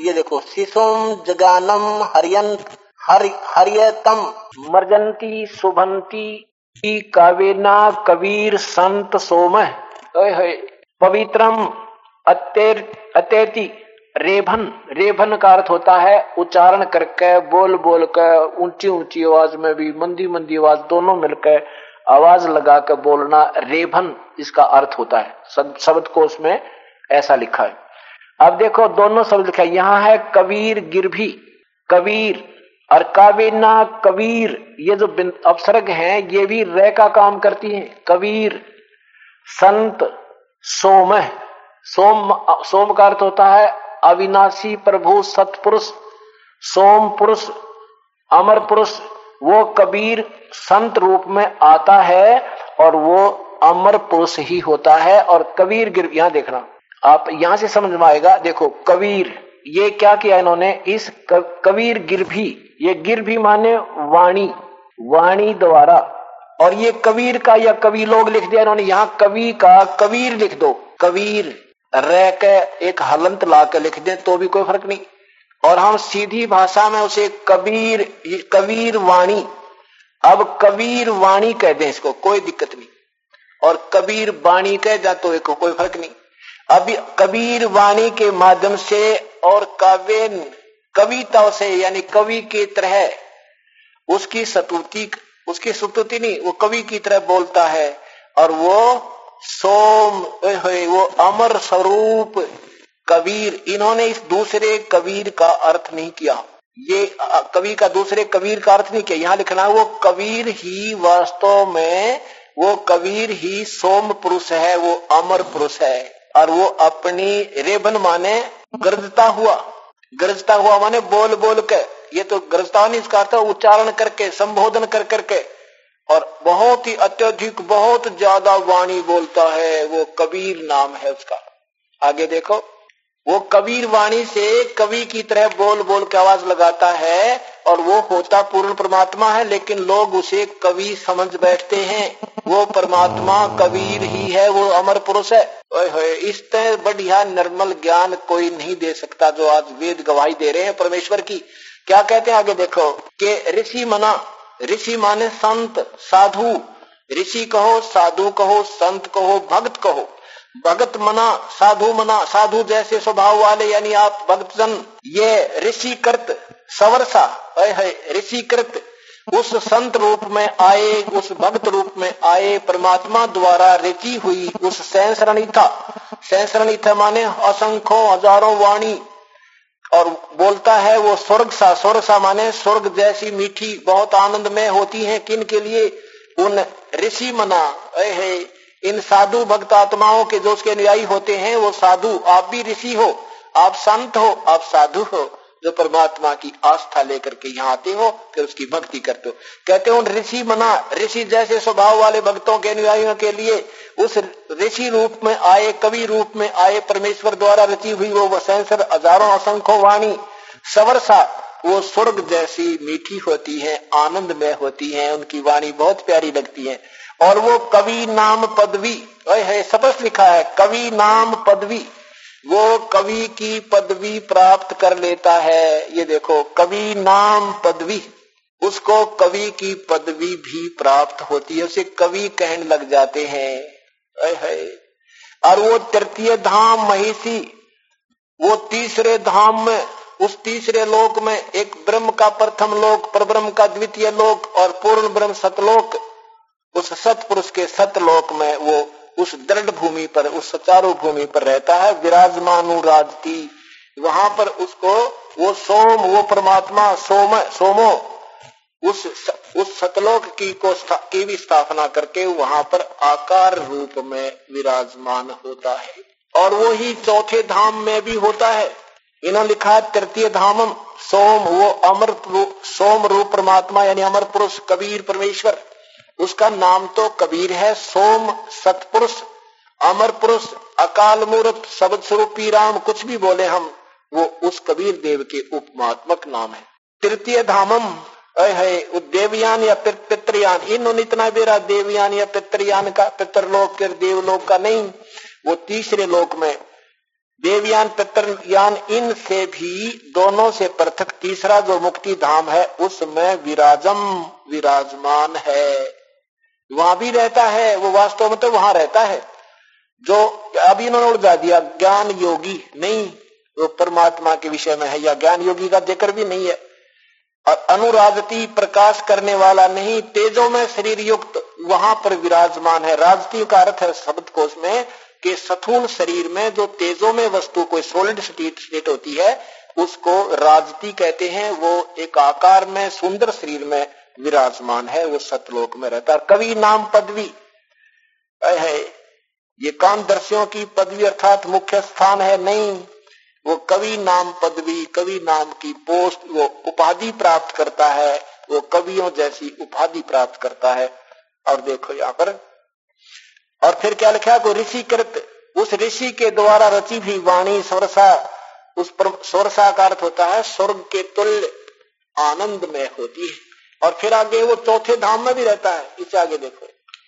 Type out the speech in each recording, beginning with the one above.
ये देखो, शिशुम जगानम हरियंत हरियतम मर्जंती शुभंती कावेना कबीर संत सोम पवित्रम अत्येति रेभन। रेभन का अर्थ होता है उच्चारण करके, बोल बोल कर, ऊंची ऊंची आवाज में भी, मंदी मंदी आवाज, दोनों मिलकर आवाज लगा कर बोलना, रेभन इसका अर्थ होता है। शब्द कोश में ऐसा लिखा है। अब देखो दोनों शब्द लिखा है, यहां है कबीर गिरभी, कबीर, और कावेना कबीर, ये जो अपसर्ग हैं ये भी रे का काम करती हैं। कबीर, संत, सोम, सोम का अर्थ होता है अविनाशी प्रभु सतपुरुष, सोम पुरुष, अमर पुरुष। वो कबीर संत रूप में आता है और वो अमर पुरुष ही होता है। और कबीर गिर, यहां देखना, आप यहां से समझ में आएगा। देखो कबीर, ये क्या किया इन्होंने, इस कबीर गिरभी, ये गिरभी माने वाणी, वाणी द्वारा, और ये कबीर का या कवि लोग लिख दिया इन्होंने। यहां कवि का कबीर लिख दो, कबीर रह के एक हलंत ला के लिख दे तो भी कोई फर्क नहीं। और हम सीधी भाषा में उसे कबीर, कबीर वाणी, अब कबीर वाणी कह दें इसको, कोई दिक्कत नहीं। और कबीर वाणी कह जा तो एक कोई फर्क नहीं। अभी कबीर वाणी के माध्यम से और काव्य कविता से, यानी कवि की तरह उसकी स्तुति नहीं, वो कवि की तरह बोलता है। और वो सोम, वो अमर स्वरूप कबीर। इन्होंने इस दूसरे कबीर का अर्थ नहीं किया, ये कवि का दूसरे कबीर का अर्थ नहीं किया। यहां लिखना है वो कबीर ही वास्तव में, वो कबीर ही सोम पुरुष है, वो अमर पुरुष है। और वो अपनी रेबन माने गरजता हुआ, गरजता हुआ माने बोल बोल के, ये तो गरजता नहीं, इसका अर्थ उच्चारण करके, संबोधन कर करके, और बहुत ही अत्यधिक, बहुत ज्यादा वाणी बोलता है, वो कबीर नाम है उसका। आगे देखो, वो कबीर वाणी से कवि की तरह बोल बोल के आवाज लगाता है, और वो होता पूर्ण परमात्मा है, लेकिन लोग उसे कवि समझ बैठते हैं। वो परमात्मा कबीर ही है, वो अमर पुरुष है। इससे बढ़िया निर्मल ज्ञान कोई नहीं दे सकता जो आज वेद गवाही दे रहे हैं परमेश्वर की। क्या कहते हैं आगे देखो, कि ऋषि मना, ऋषि माने संत, साधु, ऋषि कहो, साधु कहो, संत कहो, भक्त कहो। भगत मना, साधु मना, साधु जैसे स्वभाव वाले, यानी आप भक्तजन। ये ऋषिकृत सवरसा, ऋषिकृत उस संत रूप में आए, उस भक्त रूप में आए, परमात्मा द्वारा रची हुई उस सैंसरणिता, सैंसरणिता माने असंख्यों हजारों वाणी, और बोलता है वो स्वर्ग सा, स्वर्ग सा माने स्वर्ग जैसी मीठी, बहुत आनंद में होती है। किन के लिए? उन ऋषि मना, इन साधु भक्त आत्माओं के जो उसके अनुयायी होते हैं, वो साधु। आप भी ऋषि हो, आप संत हो, आप साधु हो, जो परमात्मा की आस्था लेकर के यहाँ आते हो, फिर उसकी भक्ति करते हो। कहते हो ऋषि मना, ऋषि जैसे स्वभाव वाले भक्तों के अनुयायियों के लिए उस ऋषि रूप में आए, कवि रूप में आए, परमेश्वर द्वारा रची हुई वो सैंसर हजारों असंख्य वाणी, सवरसा, वो स्वर्ग जैसी मीठी होती है, आनंद में होती है, उनकी वाणी बहुत प्यारी लगती है। और वो कवि नाम पदवी, स्पष्ट लिखा है कवि नाम पदवी, वो कवि की पदवी प्राप्त कर लेता है। ये देखो कवि नाम पदवी, उसको कवि की पदवी भी प्राप्त होती है, उसे कवि कहने लग जाते हैं। और वो तृतीय धाम महिषी, वो तीसरे धाम में, उस तीसरे लोक में, एक ब्रह्म का प्रथम लोक, परब्रह्म का द्वितीय लोक, और पूर्ण ब्रह्म सतलोक, उस सतपुरुष के सतलोक में वो उस दृढ़ भूमि पर, उस सुचारू भूमि पर रहता है, विराजमानु राजती। वहां पर उसको वो सोम, वो परमात्मा सोमो उस सतलोक की भी स्थापना करके वहां पर आकार रूप में विराजमान होता है। और वो ही चौथे धाम में भी होता है। इन्होंने लिखा है तृतीय धामम सोम, वो अमर सोम रूप परमात्मा, यानी अमर पुरुष कबीर परमेश्वर, उसका नाम तो कबीर है। सोम सतपुरुष, अमर पुरुष, अकाल मूर्त, शब्द स्वरूपी राम, कुछ भी बोले हम, वो उस कबीर देव के उपमात्मक नाम है। तृतीय धामम है देवयान या पितृयान। इन्होंने इतना बेरा देवयान या पितृयान का, पितृलोक के देवलोक का नहीं, वो तीसरे लोक में देवयान पितरयान इनसे भी दोनों से पृथक तीसरा जो मुक्ति धाम है उसमें विराजमान है, वहां भी रहता है। वो वास्तव में तो वहां रहता है। जो अभी इन्होंने उलझा दिया ज्ञान योगी नहीं, वो परमात्मा के विषय में है, या ज्ञान योगी का जिक्र भी नहीं है। और अनुराजती प्रकाश करने वाला नहीं, तेजो में शरीर युक्त वहां पर विराजमान है। राजती का अर्थ है शब्द कोश में कि स्थूल शरीर में जो तेजो में वस्तु कोई सॉलिड स्टेट होती है उसको राजती कहते हैं। वो एक आकार में सुंदर शरीर में विराजमान है, वो सतलोक में रहता है। कवि नाम पदवी है, ये कामदर्शियों की पदवी अर्थात मुख्य स्थान है नहीं, वो कवि नाम पदवी, कवि नाम की पोस्ट, वो उपाधि प्राप्त करता है, वो कवियों जैसी उपाधि प्राप्त करता है। और देखो यहाँ पर और फिर क्या लिखा, को ऋषिकृत, उस ऋषि के द्वारा रची भी वाणी स्वरसा, उस पर स्वरसा का अर्थ होता है स्वर्ग के तुल्य आनंद में होती है। और फिर आगे वो चौथे धाम में भी रहता है। इसे आगे देखो,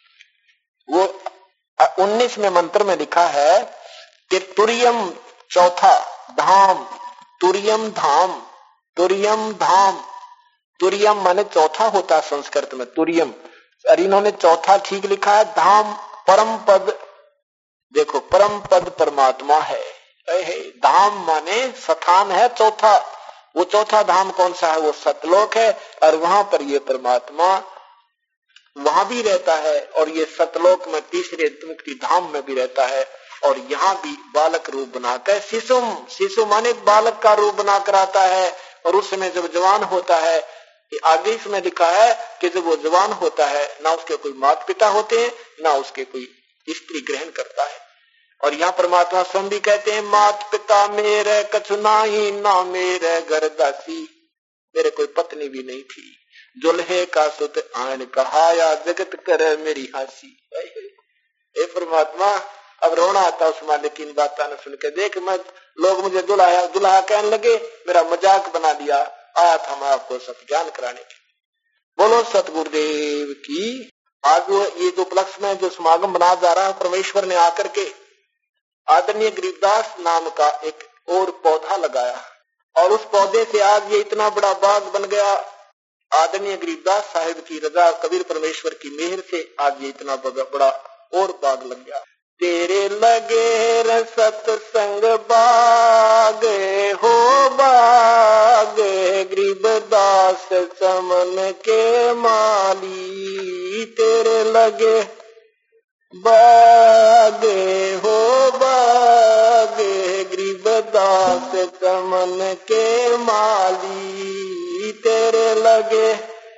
वो 19वें मंत्र में लिखा है कि तुरियम चौथा धाम, तुरियम धाम, तुरियम धाम, तुरियम माने चौथा होता है संस्कृत में तुरियम, और इन्होंने चौथा ठीक लिखा है। धाम परम पद, देखो परम पद परमात्मा है। धाम माने स्थान है चौथा, वो चौथा धाम कौन सा है, वो सतलोक है। और वहां पर ये परमात्मा वहां भी रहता है, और ये सतलोक में तीसरे मुक्ति धाम में भी रहता है। और यहाँ भी बालक रूप बनाकर शिशुम, शिशु माने बालक का रूप बनाकर आता है। और उस समय जब जवान होता है, आगे इसमें लिखा है कि जब वो जवान होता है ना उसके कोई माता पिता होते हैं ना उसके कोई स्त्री ग्रहण करता है। और यहाँ परमात्मा स्वयं भी कहते हैं माता पिता मेरे कछु नाही, ना मेरे घर दासी, मेरे कोई पत्नी भी नहीं थी, जुल्हे का सुत आन कहाया जगत करे मेरी हंसी। हे परमात्मा, अब रोना आता उस मालिक की इन बातों ने सुन के। देख मैं लोग मुझे दुल्हा कहने लगे, मेरा मजाक बना दिया, आया था मैं आपको सत्य ज्ञान कराने के। बोलो सतगुरुदेव की। आज ये जो उपलक्ष्य में जो समागम बना जा रहा है, परमेश्वर ने आकर के आदरणीय गरीबदास नाम का एक और पौधा लगाया, और उस पौधे से आज ये इतना बड़ा बाग बन गया। आदरणीय गरीबदास साहिब की रजा, कबीर परमेश्वर की मेहर से आज ये इतना बड़ा और बाग लग गया। तेरे लगे रे सत्संग बाग हो बाग, गरीबदास चमन के माली, तेरे लगे बाग हो बाग, गरीबदास चमन के माली, तेरे लगे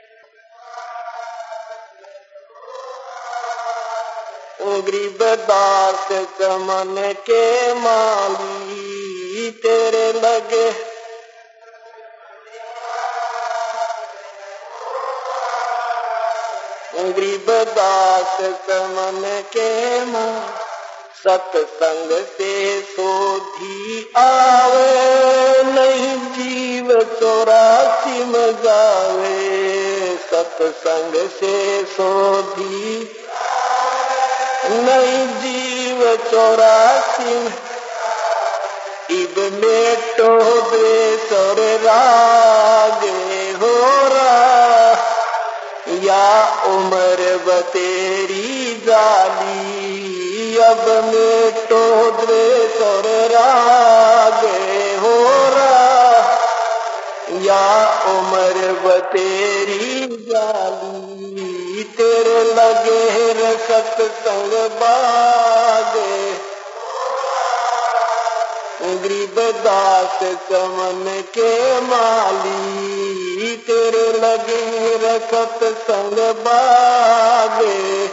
गरीबदास चमन के माली, तेरे लगे गरीबदास चमन के माली। सत्संग से सोधी आवे, नहीं जीव 84 में जावे। सत्संग से सोधी नहीं जीव 84 में, इब मेटो द्वेष और रागे हो रा, या उम्र बतेरी जाली, अब मेटो द्वेष और रागे हो रा, या उम्र बतेरी जाली, तेरे लगे रे सत्संग बागे, गरीबदास चमन के माली, तेरे लगे रे सत्संग बागे,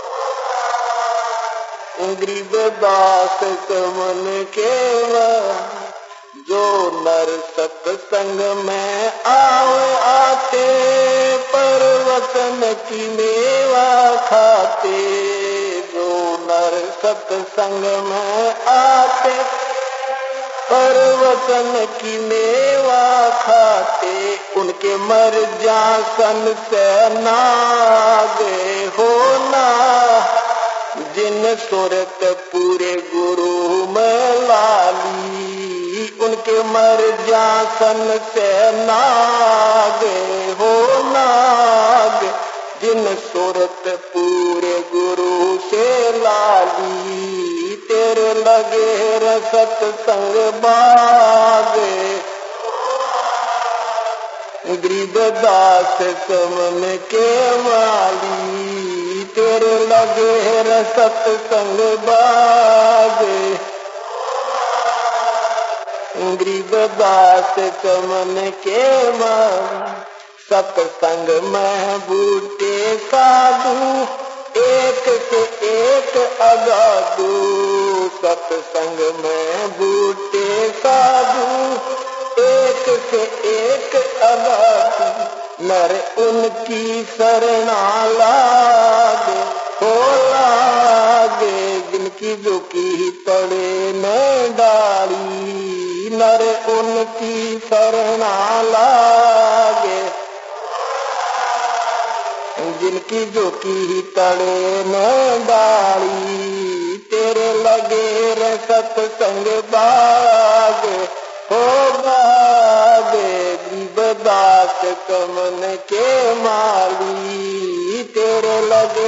गरीबदास चमन के माली। जो नर सत्संग में आवे आते, परवतन की मेवा खाते। जो नर सत्संग में आते, परवतन की मेवा खाते, उनके मर जासन से नागे होना, जिन सुरत पूरे गुरु में लाली, उनके मर जासन से नागे हो नाग, जिन सूरत पूरे गुरु से लाली, तेरे लगे रसत संग बागे, गरीबदास समन के माली, तेरे लगे रसत संग बागे, गरीबदास समन के माली, सत्संग में बूटे साधु, एक से एक अगाधु, सत्संग में बूटे साधु, एक से एक अगाधु, नर उनकी शरणा लागे हो लागे, जिनकी झुकी पड़े न डाली, नर उनकी शरणा लागे, जिनकी झुकी तड़े न डाली, तेरे लगे रे सत्संग बाग हो बागे, गरीबदास कमन के माली, तेरे लगे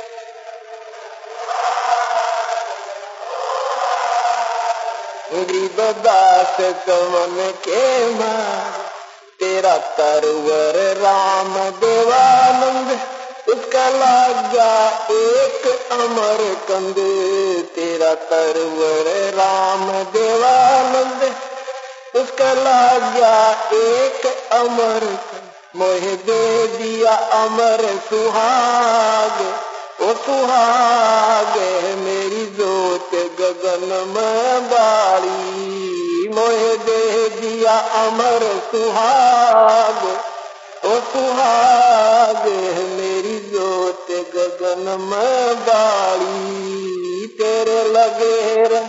गरीबदास कमन के माली, तेरा तरवर राम देवानंद, उसका लागा एक अमर कंद, तेरा तरवर राम देवानंद, उसका लागा एक अमर कंद, मोहे दे दिया अमर सुहाग, ओ सुहाग मेरी जोत गगन में बाड़ी, मोहे दे दिया अमर सुहाग, ओ सुहाग मेरी जोत गगन में बाड़ी, तेरे लगे रे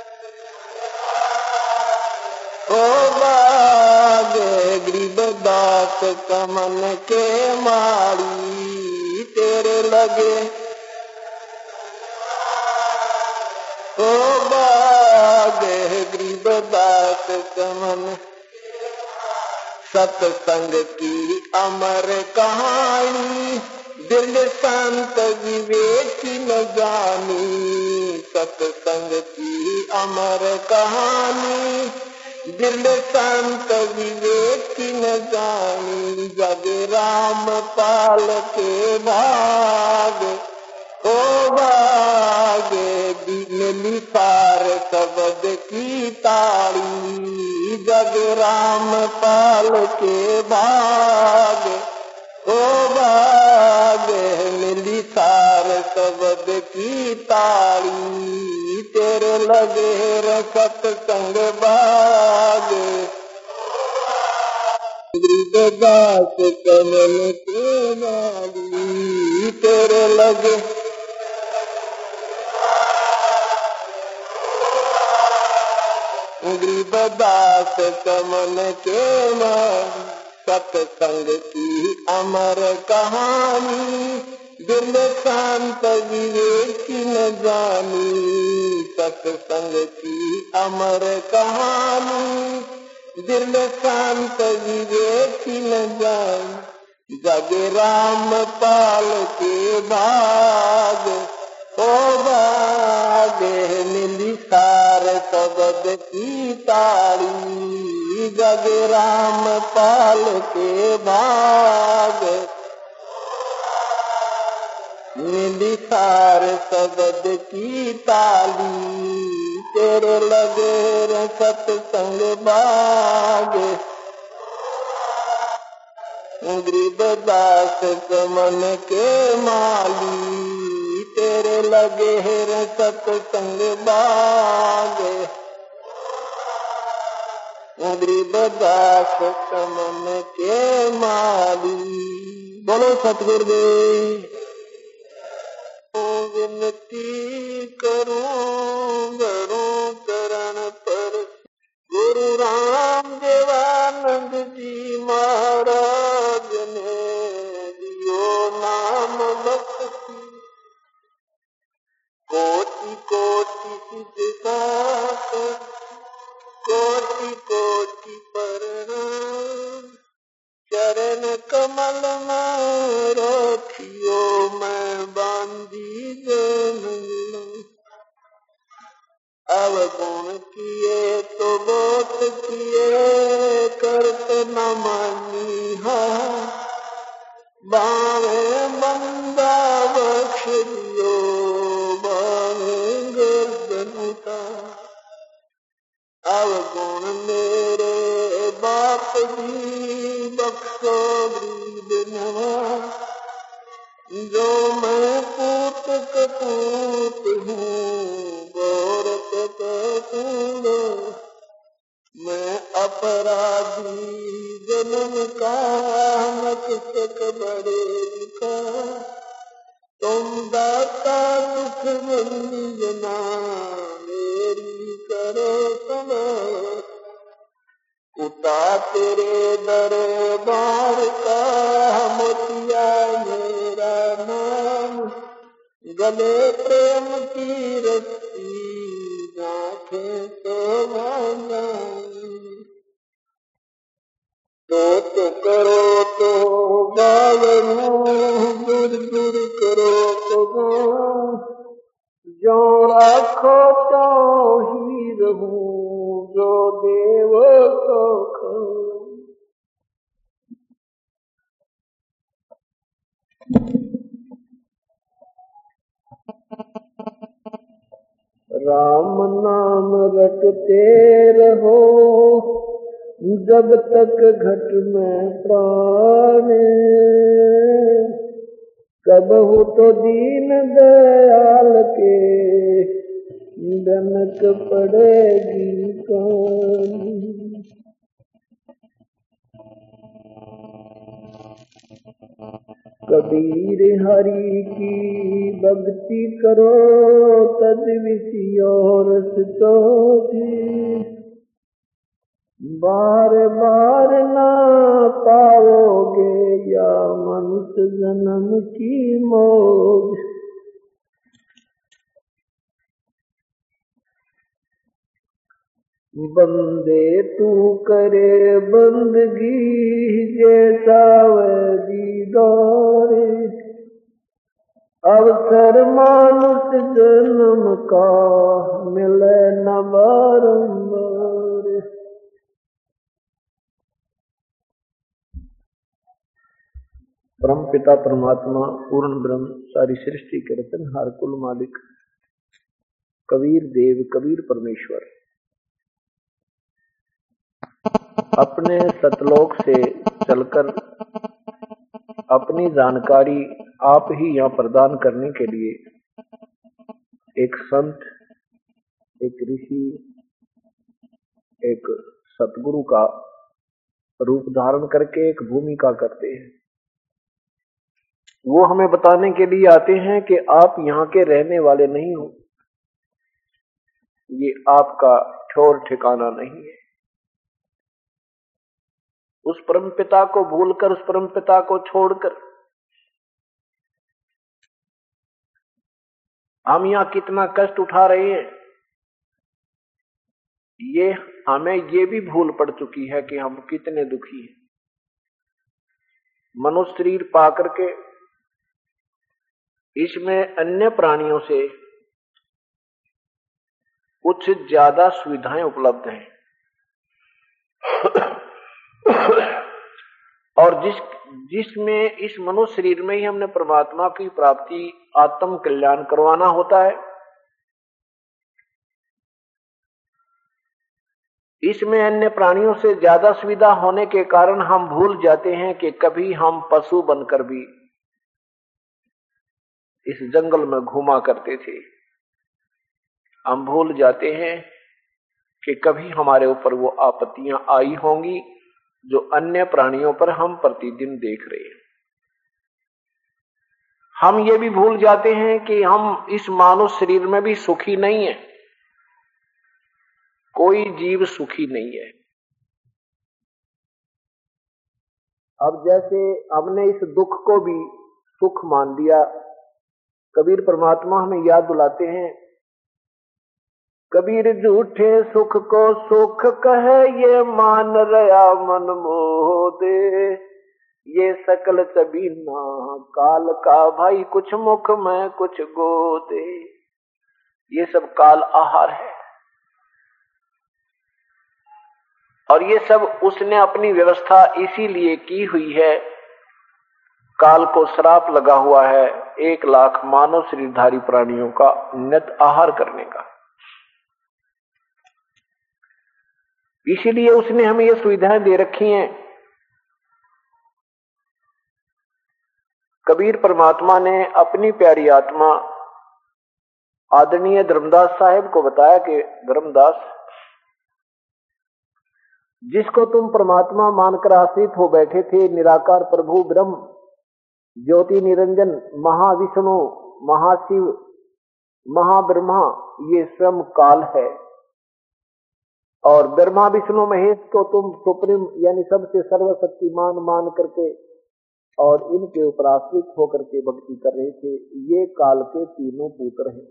ओ बाग, गरीबदास कमन के माड़ी, तेरे लगे ओ बाग, गरीबदास कमन, सत्संग की अमर कहानी, दिल संत विवेक न जानी, सत्संग की अमर कहानी, दिल संत विवेक न जानी, जग राम पाल के भाग ओ भागे, मिली सार शब्द की ताड़ी, जग राम पाल के भाग ओ भागे, मिली सार शब्द की ताड़ी, तेरे लगे रे सत्संग बाग, गरीबदास कमल के माली, तेरे लगे गरीबदास कमल के माली, सत्संग की अमर कहानी, दिल शांत विवेक न जानी, सत्संग की अमर कहानी, दिल शांत विवेक न जानी, जग राम पाल के भाग ओ भागे, मिली सार शब्द की ताड़ी, जग राम पाल के भाग, मिली सार शब्द की ताली, तेरे लगे रे सत्संग बाग, गरीबदास कमन के माली, तेरे लगे रे सत्संग बाग, गरीबदास कमन के माली। बोलो सतगुरुदेव। विनती करूं गरूं चरण पर, गुरु राम देवानंद जी महाराज ने दियो नाम भक्ति, कोटि कोटि सिद्ध न मानिहा बावे बंदा बख्श दियो बावे गर्दन उतार अवगुण मेरे बाप जी बख्शो वृद्ध नवा जो मैं पूत कपूत हूँ गौरत कपूर मैं अपराधी जन्म का न किसक बड़े लिखा तुम दाता दुख बंजना मेरी करो सना उता तेरे दरबार का मोतिया मेरा नाम गले प्रेम की रस्सी आँखें तो भाना तो करो तो बावरू दूर दूर करो तो जो राखो तो ही रहूं जो देव को खाऊं। राम नाम रटते रहो जब तक घट में प्राण कबहु तो दीन दयाल के दनक पड़ेगी कौन। कबीर हरि की भक्ति करो तद विषय और थी बार बार ना पाओगे या मंत जन्म की मौज। बंदे तू करे बंदगी जैसा वैदी दौरे अवसर मानुष जन्म का मिले न बारंबार। परम पिता परमात्मा पूर्ण ब्रह्म सारी सृष्टि के रचनहार कुल मालिक कबीर देव कबीर परमेश्वर अपने सतलोक से चलकर अपनी जानकारी आप ही यहाँ प्रदान करने के लिए एक संत, एक ऋषि, एक सतगुरु का रूप धारण करके एक भूमिका करते हैं। वो हमें बताने के लिए आते हैं कि आप यहाँ के रहने वाले नहीं हो, ये आपका ठौर ठिकाना नहीं है। उस परमपिता को भूलकर, उस परमपिता को छोड़कर हम यहाँ कितना कष्ट उठा रहे हैं, ये हमें ये भी भूल पड़ चुकी है कि हम कितने दुखी हैं। मनुष्य शरीर पा करके इसमें अन्य प्राणियों से कुछ ज्यादा सुविधाएं उपलब्ध हैं और जिसमें इस मनुष्य शरीर में ही हमने परमात्मा की प्राप्ति, आत्म कल्याण करवाना होता है, इसमें अन्य प्राणियों से ज्यादा सुविधा होने के कारण हम भूल जाते हैं कि कभी हम पशु बनकर भी इस जंगल में घूमा करते थे। हम भूल जाते हैं कि कभी हमारे ऊपर वो आपत्तियां आई होंगी जो अन्य प्राणियों पर हम प्रतिदिन देख रहे हैं। हम ये भी भूल जाते हैं कि हम इस मानव शरीर में भी सुखी नहीं है, कोई जीव सुखी नहीं है। अब जैसे हमने इस दुख को भी सुख मान लिया, कबीर परमात्मा हमें याद दिलाते हैं, कबीर झूठे सुख को सुख कहे ये मान रहा मन मोह दे, ये सकल चबीना काल का भाई कुछ मुख में कुछ गोदे। ये सब काल आहार है। और ये सब उसने अपनी व्यवस्था इसीलिए की हुई है, काल को श्राप लगा हुआ है 1 लाख मानव शरीरधारी प्राणियों का नित आहार करने का। इसीलिए उसने हमें ये सुविधाएं दे रखी हैं। कबीर परमात्मा ने अपनी प्यारी आत्मा आदरणीय धर्मदास साहेब को बताया कि धर्मदास, जिसको तुम परमात्मा मानकर आश्रित हो बैठे थे, निराकार प्रभु ब्रह्म ज्योति निरंजन महाविष्णु महाशिव महाब्रह्मा, ये स्वयं काल है। और ब्रह्मा विष्णु महेश को तुम सुप्रीम यानी सबसे सर्वशक्तिमान मान करके और इनके ऊपर आश्रित होकर के भक्ति कर रहे थे। ये काल के तीनों पुत्र हैं।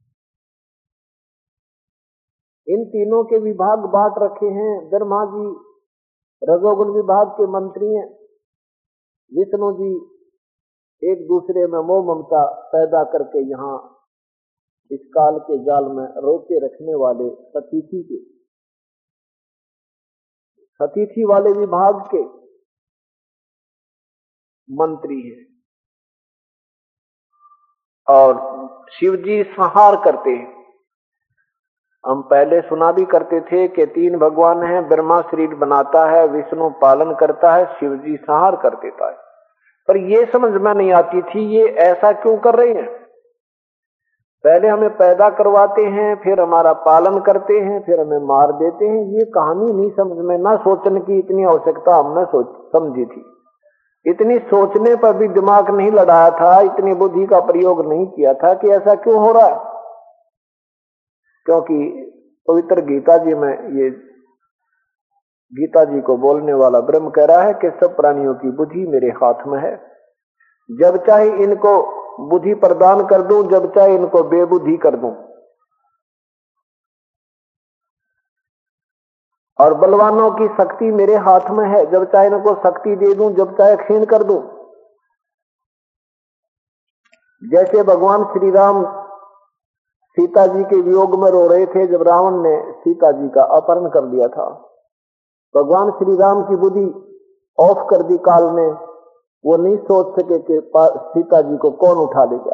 इन तीनों के विभाग बांट रखे हैं। ब्रह्मा जी रजोगुण विभाग के मंत्री हैं, विष्णु जी एक दूसरे में मोह ममता पैदा करके यहाँ इस काल के जाल में रोके रखने वाले सतीथी वाले विभाग के मंत्री हैं। और शिव जी संहार करते हैं। हम पहले सुना भी करते थे कि 3 भगवान हैं, ब्रह्मा शरीर बनाता है, विष्णु पालन करता है, शिव जी संहार कर देता है। पर ये समझ में नहीं आती थी ये ऐसा क्यों कर रहे हैं। पहले हमें पैदा करवाते हैं, फिर हमारा पालन करते हैं, फिर हमें मार देते हैं। ये कहानी नहीं समझ में, ना सोचने की इतनी आवश्यकता हमने समझी थी। इतनी सोचने पर भी दिमाग नहीं लड़ाया था, इतनी बुद्धि का प्रयोग नहीं किया था कि ऐसा क्यों हो रहा है। क्योंकि पवित्र गीता जी में ये गीता जी को बोलने वाला ब्रह्म कह रहा है कि सब प्राणियों की बुद्धि मेरे हाथ में है। जब चाहे इनको बुद्धि प्रदान कर दूं, जब चाहे इनको बेबुद्धि कर दूं। और बलवानों की शक्ति मेरे हाथ में है, जब चाहे इनको शक्ति दे दूं, जब चाहे क्षीण कर दूं। जैसे भगवान श्री राम सीता जी के वियोग में रो रहे थे जब रावण ने सीता जी का अपहरण कर लिया था। भगवान श्री राम की बुद्धि ऑफ कर दी काल में। वो नहीं सोच सके कि सीता जी को कौन उठा लेगा।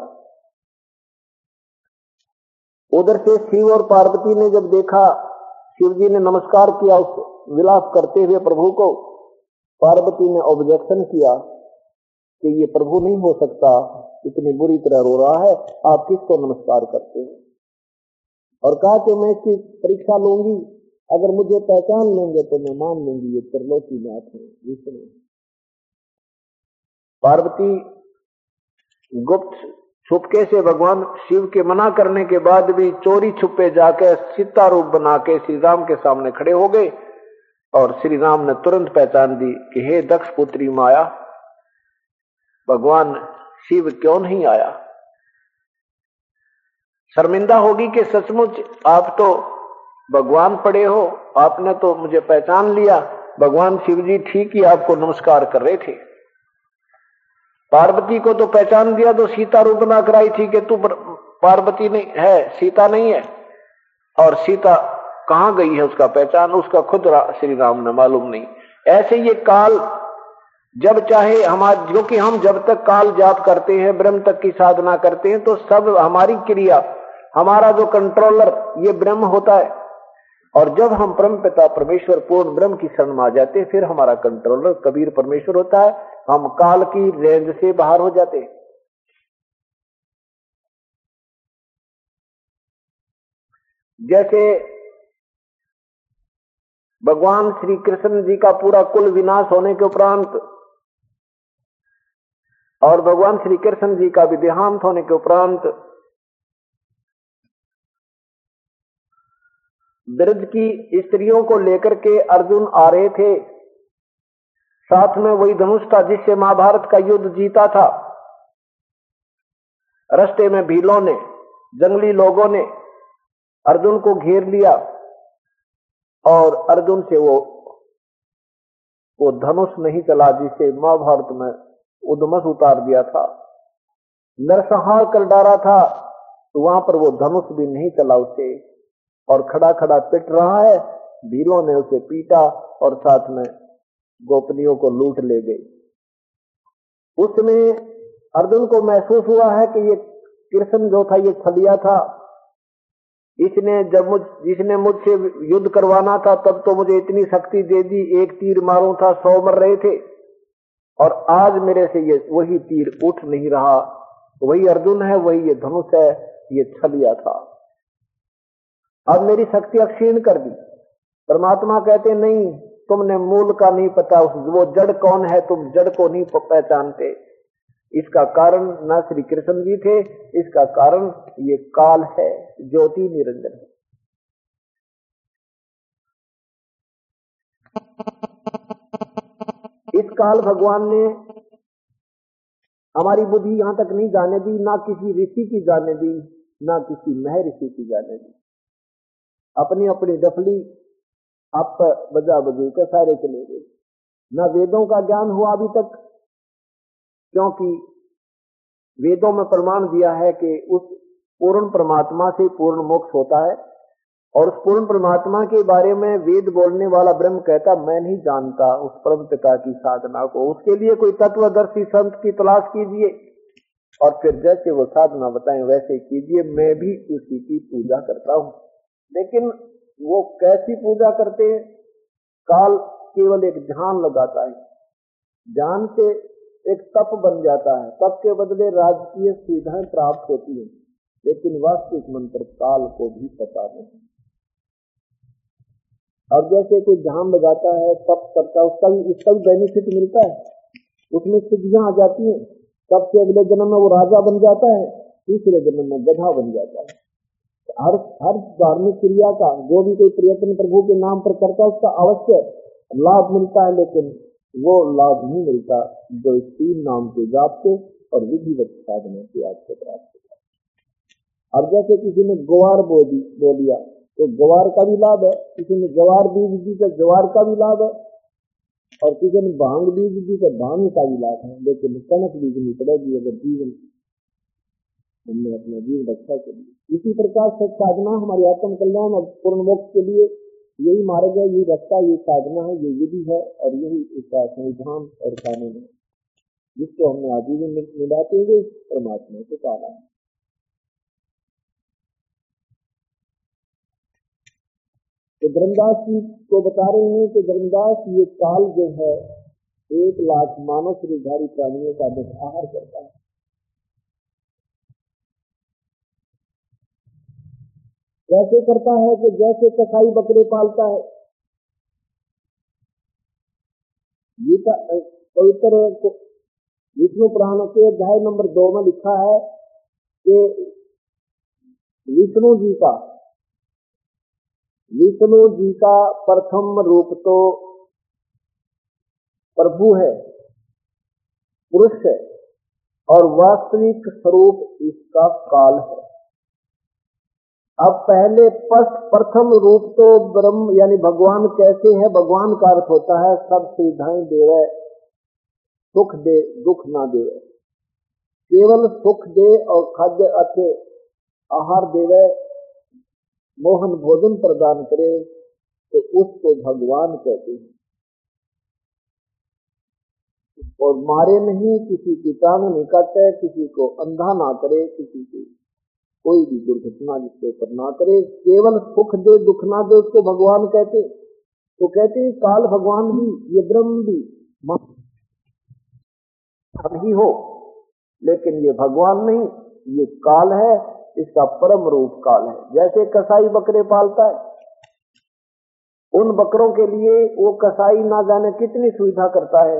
उधर से शिव और पार्वती ने जब देखा, शिव जी ने नमस्कार किया उस विलाप करते हुए प्रभु को, पार्वती ने ऑब्जेक्शन किया कि ये प्रभु नहीं हो सकता, इतनी बुरी तरह रो रहा है, आप किसको नमस्कार करते हैं। और कहा कि मैं इसकी परीक्षा लूंगी, अगर मुझे पहचान लेंगे तो मैं मान लूंगी ये त्रिलोकीनाथ है विष्णु। पार्वती गुप्त छुपके से भगवान शिव के मना करने के बाद भी चोरी छुपे जाकर सीता रूप बना के श्री राम के सामने खड़े हो गए। और श्री राम ने तुरंत पहचान दी कि हे दक्ष पुत्री माया, भगवान शिव क्यों नहीं आया। शर्मिंदा होगी कि सचमुच आप तो भगवान पड़े हो, आपने तो मुझे पहचान लिया। भगवान शिव जी ठीक ही आपको नमस्कार कर रहे थे। पार्वती को तो पहचान दिया तो सीता रूप बना कराई थी कि तू पार्वती नहीं है, सीता नहीं है। और सीता कहां गई है उसका पहचान उसका खुद श्री राम ने मालूम नहीं। ऐसे ये काल जब चाहे हमारे, जो कि हम जब तक काल जाप करते हैं, ब्रह्म तक की साधना करते हैं, तो सब हमारी क्रिया, हमारा जो कंट्रोलर ये ब्रह्म होता है। और जब हम परम पिता परमेश्वर पूर्ण ब्रह्म की शरण में आ जाते हैं, फिर हमारा कंट्रोलर कबीर परमेश्वर होता है। हम काल की रेंज से बाहर हो जाते हैं। जैसे भगवान श्री कृष्ण जी का पूरा कुल विनाश होने के उपरांत और भगवान श्री कृष्ण जी का भी देहांत होने के उपरांत ब्रज की स्त्रियों को लेकर के अर्जुन आ रहे थे। साथ में वही धनुष था जिससे महाभारत का युद्ध जीता था। रास्ते में भीलों ने, जंगली लोगों ने अर्जुन को घेर लिया और अर्जुन से वो धनुष नहीं चला जिसे महाभारत में उद्मस उतार दिया था, नरसंहार कर डाला था। तो वहां पर वो धनुष भी नहीं चला उसे, और खड़ा खड़ा पिट रहा है। भीलों ने उसे पीटा और साथ में गोपनियों को लूट ले गई। उसमें अर्जुन को महसूस हुआ है कि ये कृष्ण जो था ये छलिया था। जिसने मुझसे युद्ध करवाना था तब तो मुझे इतनी शक्ति दे दी, एक तीर मारूं था 100 मर रहे थे, और आज मेरे से ये वही तीर उठ नहीं रहा। वही अर्जुन है, वही ये धनुष है, ये छलिया था। अब मेरी शक्ति अक्षीण कर दी। परमात्मा कहते नहीं, तुमने मूल का नहीं पता, वो जड़ कौन है, तुम जड़ को नहीं पहचानते। इसका कारण न श्री कृष्ण जी थे, इसका कारण ये काल है, ज्योति निरंजन है। इस काल भगवान ने हमारी बुद्धि यहां तक नहीं जाने दी, ना किसी ऋषि की जाने दी, ना किसी महर्षि की जाने दी। अपनी अपनी डफली आप बजा बजू के सारे चले गए। न वेदों का ज्ञान हुआ अभी तक, क्योंकि वेदों में प्रमाण दिया है कि उस पूर्ण परमात्मा से पूर्ण मोक्ष होता है, और उस पूर्ण परमात्मा के बारे में वेद बोलने वाला ब्रह्म कहता मैं नहीं जानता उस परम पिता की साधना को। उसके लिए कोई तत्वदर्शी संत की तलाश कीजिए और फिर जैसे वो साधना बताएं वैसे कीजिए। मैं भी उसी की पूजा करता हूं, लेकिन वो कैसी पूजा करते हैं? काल केवल एक ध्यान लगाता है, ध्यान से एक तप बन जाता है, तप के बदले राजकीय सुविधाएं प्राप्त होती हैं, लेकिन वास्तविक मंत्र काल को भी पता नहीं। अब जैसे कोई ध्यान लगाता है, तप करता है, उसका भी बेनिफिट मिलता है, उसमें सिद्धियां आ जाती हैं। तब से अगले जन्म में वो राजा बन जाता है, तीसरे जन्म में गधा बन जाता है। हर धार्मिक क्रिया का जो भी कोई प्रयत्न प्रभु के नाम पर करता है उसका अवश्य लाभ मिलता है, लेकिन वो लाभ नहीं मिलता जो 3 नाम के जाप से और विधिवत साधना से आपको प्राप्त होता है। अब जैसे किसी ने ग्वार बो दिया तो ग्वार का भी लाभ है, किसी ने जवार बीज दी तो जवार का भी लाभ है, और किसी ने भांग बीज दी तो भांग का भी लाभ है, लेकिन कनक बीजनी पड़ेगी अगर जीवन हमने अपना जीवन रक्षा के लिए। इसी प्रकार से साधना हमारी आत्म कल्याण और पूर्ण मोक्ष के लिए यही मार्ग है, यही रास्ता, यही साधना है, ये विधि है, और यही इसका संविधान और कानून है, जिसको हमने आजीवन मिलाते हुए परमात्मा से पाना है। तो धर्मदास जी को बता रहे हैं कि धर्मदास ये काल जो है 1 लाख मानव शरीरधारी प्राणियों का आहार करता है। कैसे करता है कि जैसे कसाई बकरे पालता है। गीता पवित्र विष्णु पुराण के अध्याय नंबर 2 में लिखा है कि विष्णु जी का प्रथम रूप तो प्रभु है, पुरुष है, और वास्तविक स्वरूप इसका काल है। अब पहले प्रथम रूप तो ब्रह्म यानी भगवान कैसे है? भगवान का अर्थ होता है सब सुविधाएं देवे, सुख दे, दुख ना देवे। केवल सुख दे और खाद्य अच्छे आहार देवे, मोहन भोजन प्रदान करे, तो उसको भगवान कहते हैं। और मारे नहीं, किसी की टांग नहीं काटे, किसी को अंधा ना करे, किसी की कोई भी दुर्घटना जिसके ऊपर ना करे, केवल सुख दे दुख ना दे, उसको भगवान कहते। तो कहते हैं काल भगवान भी, ये ब्रह्म भी ही हो, लेकिन ये भगवान नहीं, ये काल है, इसका परम रूप काल है। जैसे कसाई बकरे पालता है, उन बकरों के लिए वो कसाई ना जाने कितनी सुविधा करता है,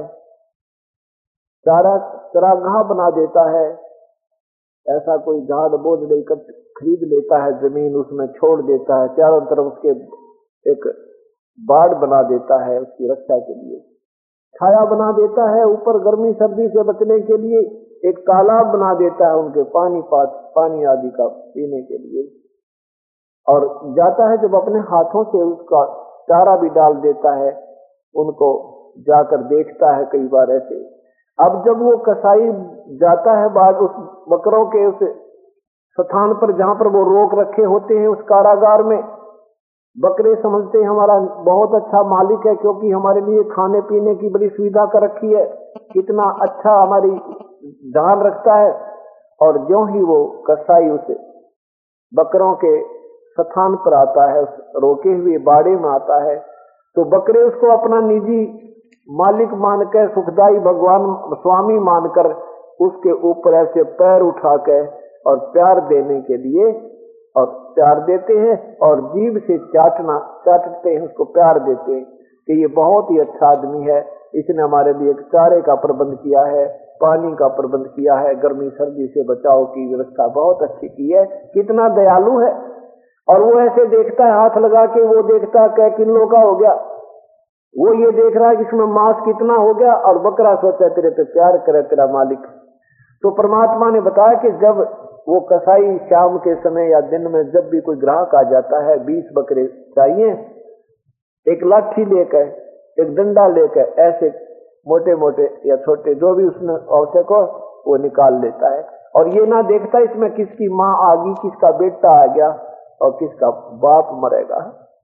चरागाह बना देता है, ऐसा कोई झाड़ बोझ लेकर खरीद लेता है जमीन, उसमें छोड़ देता है, चारों तरफ उसके एक बाड़ बना देता है उसकी रक्षा के लिए, छाया बना देता है, ऊपर गर्मी सर्दी से बचने के लिए एक तालाब बना देता है उनके पानी आदि का पीने के लिए, और जाता है जब अपने हाथों से उसका चारा भी डाल देता है, उनको जाकर देखता है कई बार ऐसे। अब जब वो कसाई जाता है बाद उस बकरों के उस स्थान पर जहां पर वो रोक रखे होते हैं उस कारागार में, बकरे समझते हैं हमारा बहुत अच्छा मालिक है, क्योंकि हमारे लिए खाने पीने की बड़ी सुविधा कर रखी है, कितना अच्छा हमारी ध्यान रखता है। और ज्यों ही वो कसाई उसे बकरों के स्थान पर आता है, उस रोके हुए बाड़े में आता है, तो बकरे उसको अपना निजी मालिक मानकर, सुखदाई भगवान स्वामी मानकर उसके ऊपर ऐसे पैर उठा के और प्यार देने के लिए और प्यार देते हैं, और जीभ से चाटते हैं, उसको प्यार देते हैं कि ये बहुत ही अच्छा आदमी है, इसने हमारे लिए चारे का प्रबंध किया है, पानी का प्रबंध किया है, गर्मी सर्दी से बचाव की व्यवस्था बहुत अच्छी की है, कितना दयालु है। और वो ऐसे देखता है, हाथ लगा के वो देखता है क्या किलो का हो गया, वो ये देख रहा है कि इसमें मांस कितना हो गया, और बकरा सोचा तेरे पे प्यार करे तेरा मालिक। तो परमात्मा ने बताया कि जब वो कसाई शाम के समय या दिन में जब भी कोई ग्राहक आ जाता है, 20 बकरे चाहिए, एक लाठी लेकर, एक डंडा लेकर, ऐसे मोटे मोटे या छोटे जो भी उसमें आवश्यक हो वो निकाल लेता है, और ये ना देखता इसमें किसकी माँ आ गई, किसका बेटा आ गया और किसका बाप मरेगा।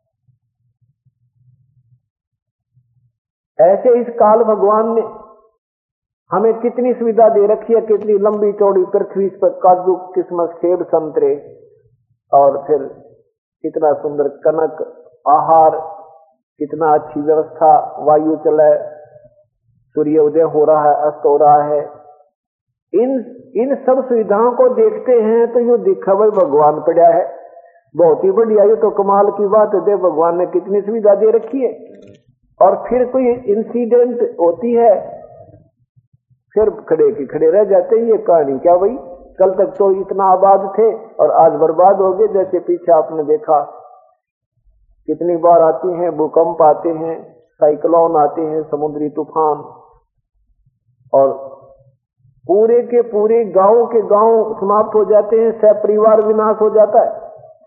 ऐसे इस काल भगवान ने हमें कितनी सुविधा दे रखी है, कितनी लंबी चौड़ी पृथ्वी पर काजू किस्मत सेब संतरे, और फिर कितना सुंदर कनक आहार, कितना अच्छी व्यवस्था, वायु चले, सूर्य उदय हो रहा है, अस्त हो रहा है। इन सब सुविधाओं को देखते हैं तो यो दिखा भाई भगवान पड़ा है, बहुत ही बढ़िया, ये तो कमाल की बात है, भगवान ने कितनी सुविधा दे रखी है। और फिर कोई इंसिडेंट होती है, फिर खड़े की खड़े रह जाते हैं, ये कहानी क्या भाई, कल तक तो इतना आबाद थे और आज बर्बाद हो गए। जैसे पीछे आपने देखा कितनी बार आती हैं, भूकंप आते हैं, साइक्लोन आते हैं, समुद्री तूफान, और पूरे के पूरे गांव के गांव समाप्त हो जाते हैं, सपरिवार विनाश हो जाता है।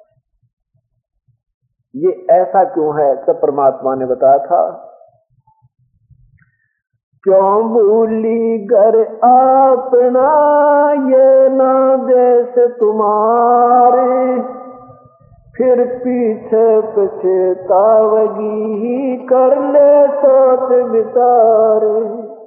ये ऐसा क्यों है, सब परमात्मा ने बताया था। क्यों भूली घर अपना, ये ना देश तुम्हारे, फिर पीछे पछतावगी, कर ले सोच विचारे।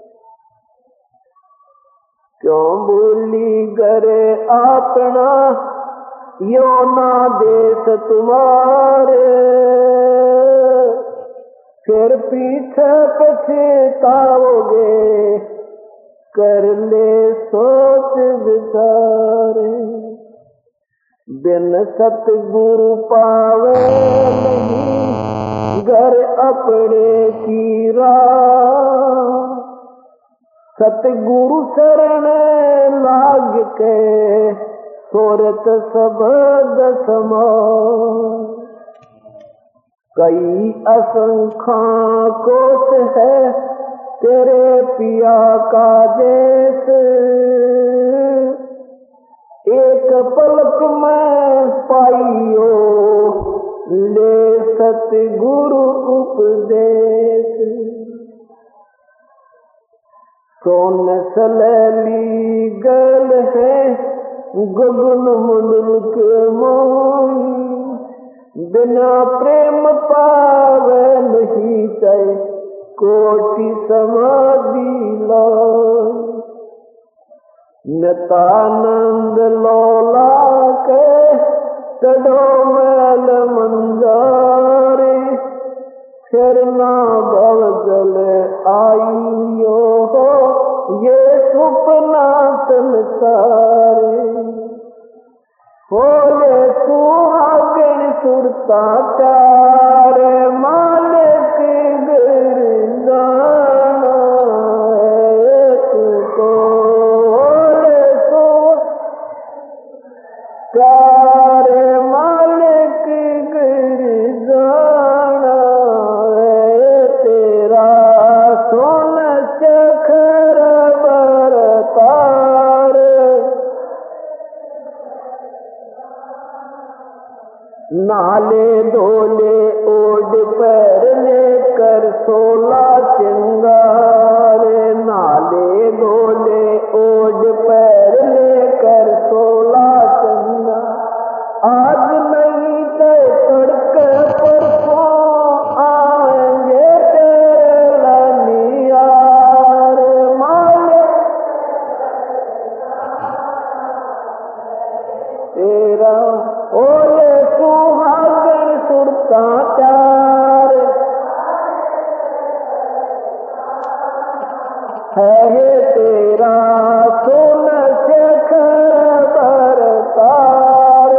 क्यों भूली घर अपना, यो ना देश तुम्हारे, फिर पीछे पछताओगे, कर ले सोच विचारे। बिन सतगुरु पावे नहीं, घर अपने की राह, सतगुरु शरण लाग के, सोरत सबद समान। कई असंख्या कोस है तेरे पिया का देश, एक पलक में पाइयो, ले सतगुरु उपदेश। सोन सलैली गल है, गगन मुल्क मोही, बिना प्रेम पावे नहीं चाहे, कोटि समाधि लाई। नतानंद लौला के चढ़ो मैल मंजारे, फिर ना भव जल आइयो हो, ये सुपना संसारे। बोले सुहागन सुरता चार, मालिक गिरना को, बोले सो चार, मालिक गिरना, तेरा सोन चखर बरतार। नाले धोले ओढ़ पैर लेकर 16 चिंगार, नाले धोले ओढ़ पैर लेकर 16 चिंगार। आज नहीं तो तड़के पर है तेरा सुन शेखर बरतार,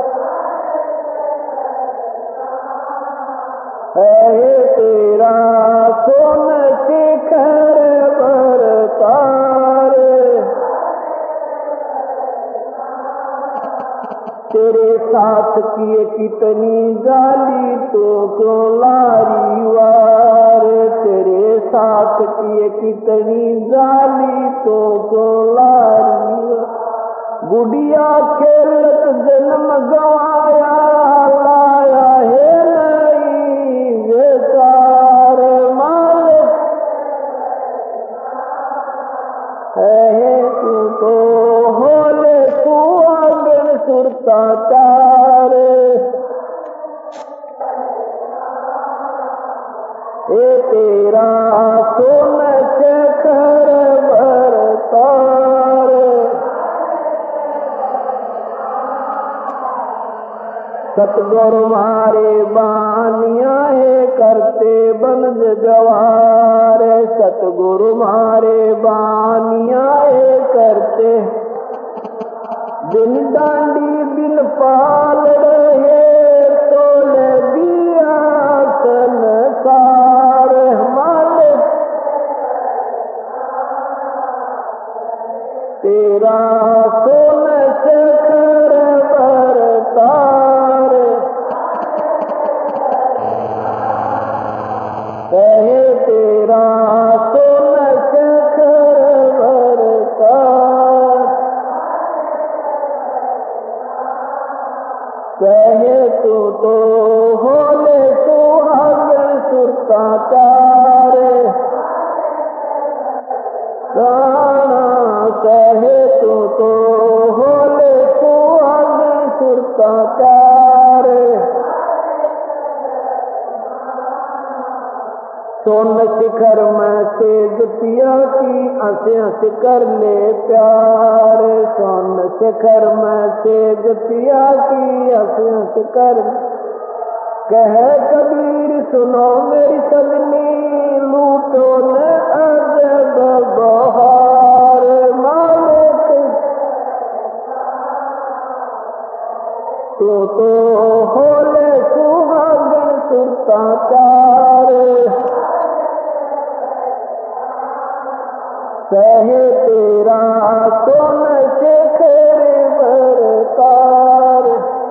है तेरा सुन शेखर बरतार। तेरे साथ किए कितनी जाली तो क्यों लारी वार, तेरे साथ किए कितनी जाली तो क्यों लारी वार। गुड़िया खेलत जन्म गवाया लाया है नहीं बेकार, मालिक है तू तो होले तू आंगन सुरता तार। ए तेरा सुन शेखर बरतार, सतगुरु मारे बानिया है करते बनज जवार, सतगुरु मारे बानिया है करते बिन डांडी बिन पाल रहे तोल दिया संसार। हमारे तेरा सुन शेखर बरतार, कहे तेरा सुन शेखर बरतार। कहे तू तो होले सुहागन सुरता चार, राणा कहे तू तो होले सुहागन सुरता चार। सोन शिखर में तेज पिया की हंस हंस कर ले प्यार, सोन शिखर में तेज पिया की हंस हंस कर। कह कबीर सुनो मेरी सजनी लूटो न अजब बहार, मालिक तो होले सुहागन सुरता चार। कहे तेरा सुन शेखर बरतार,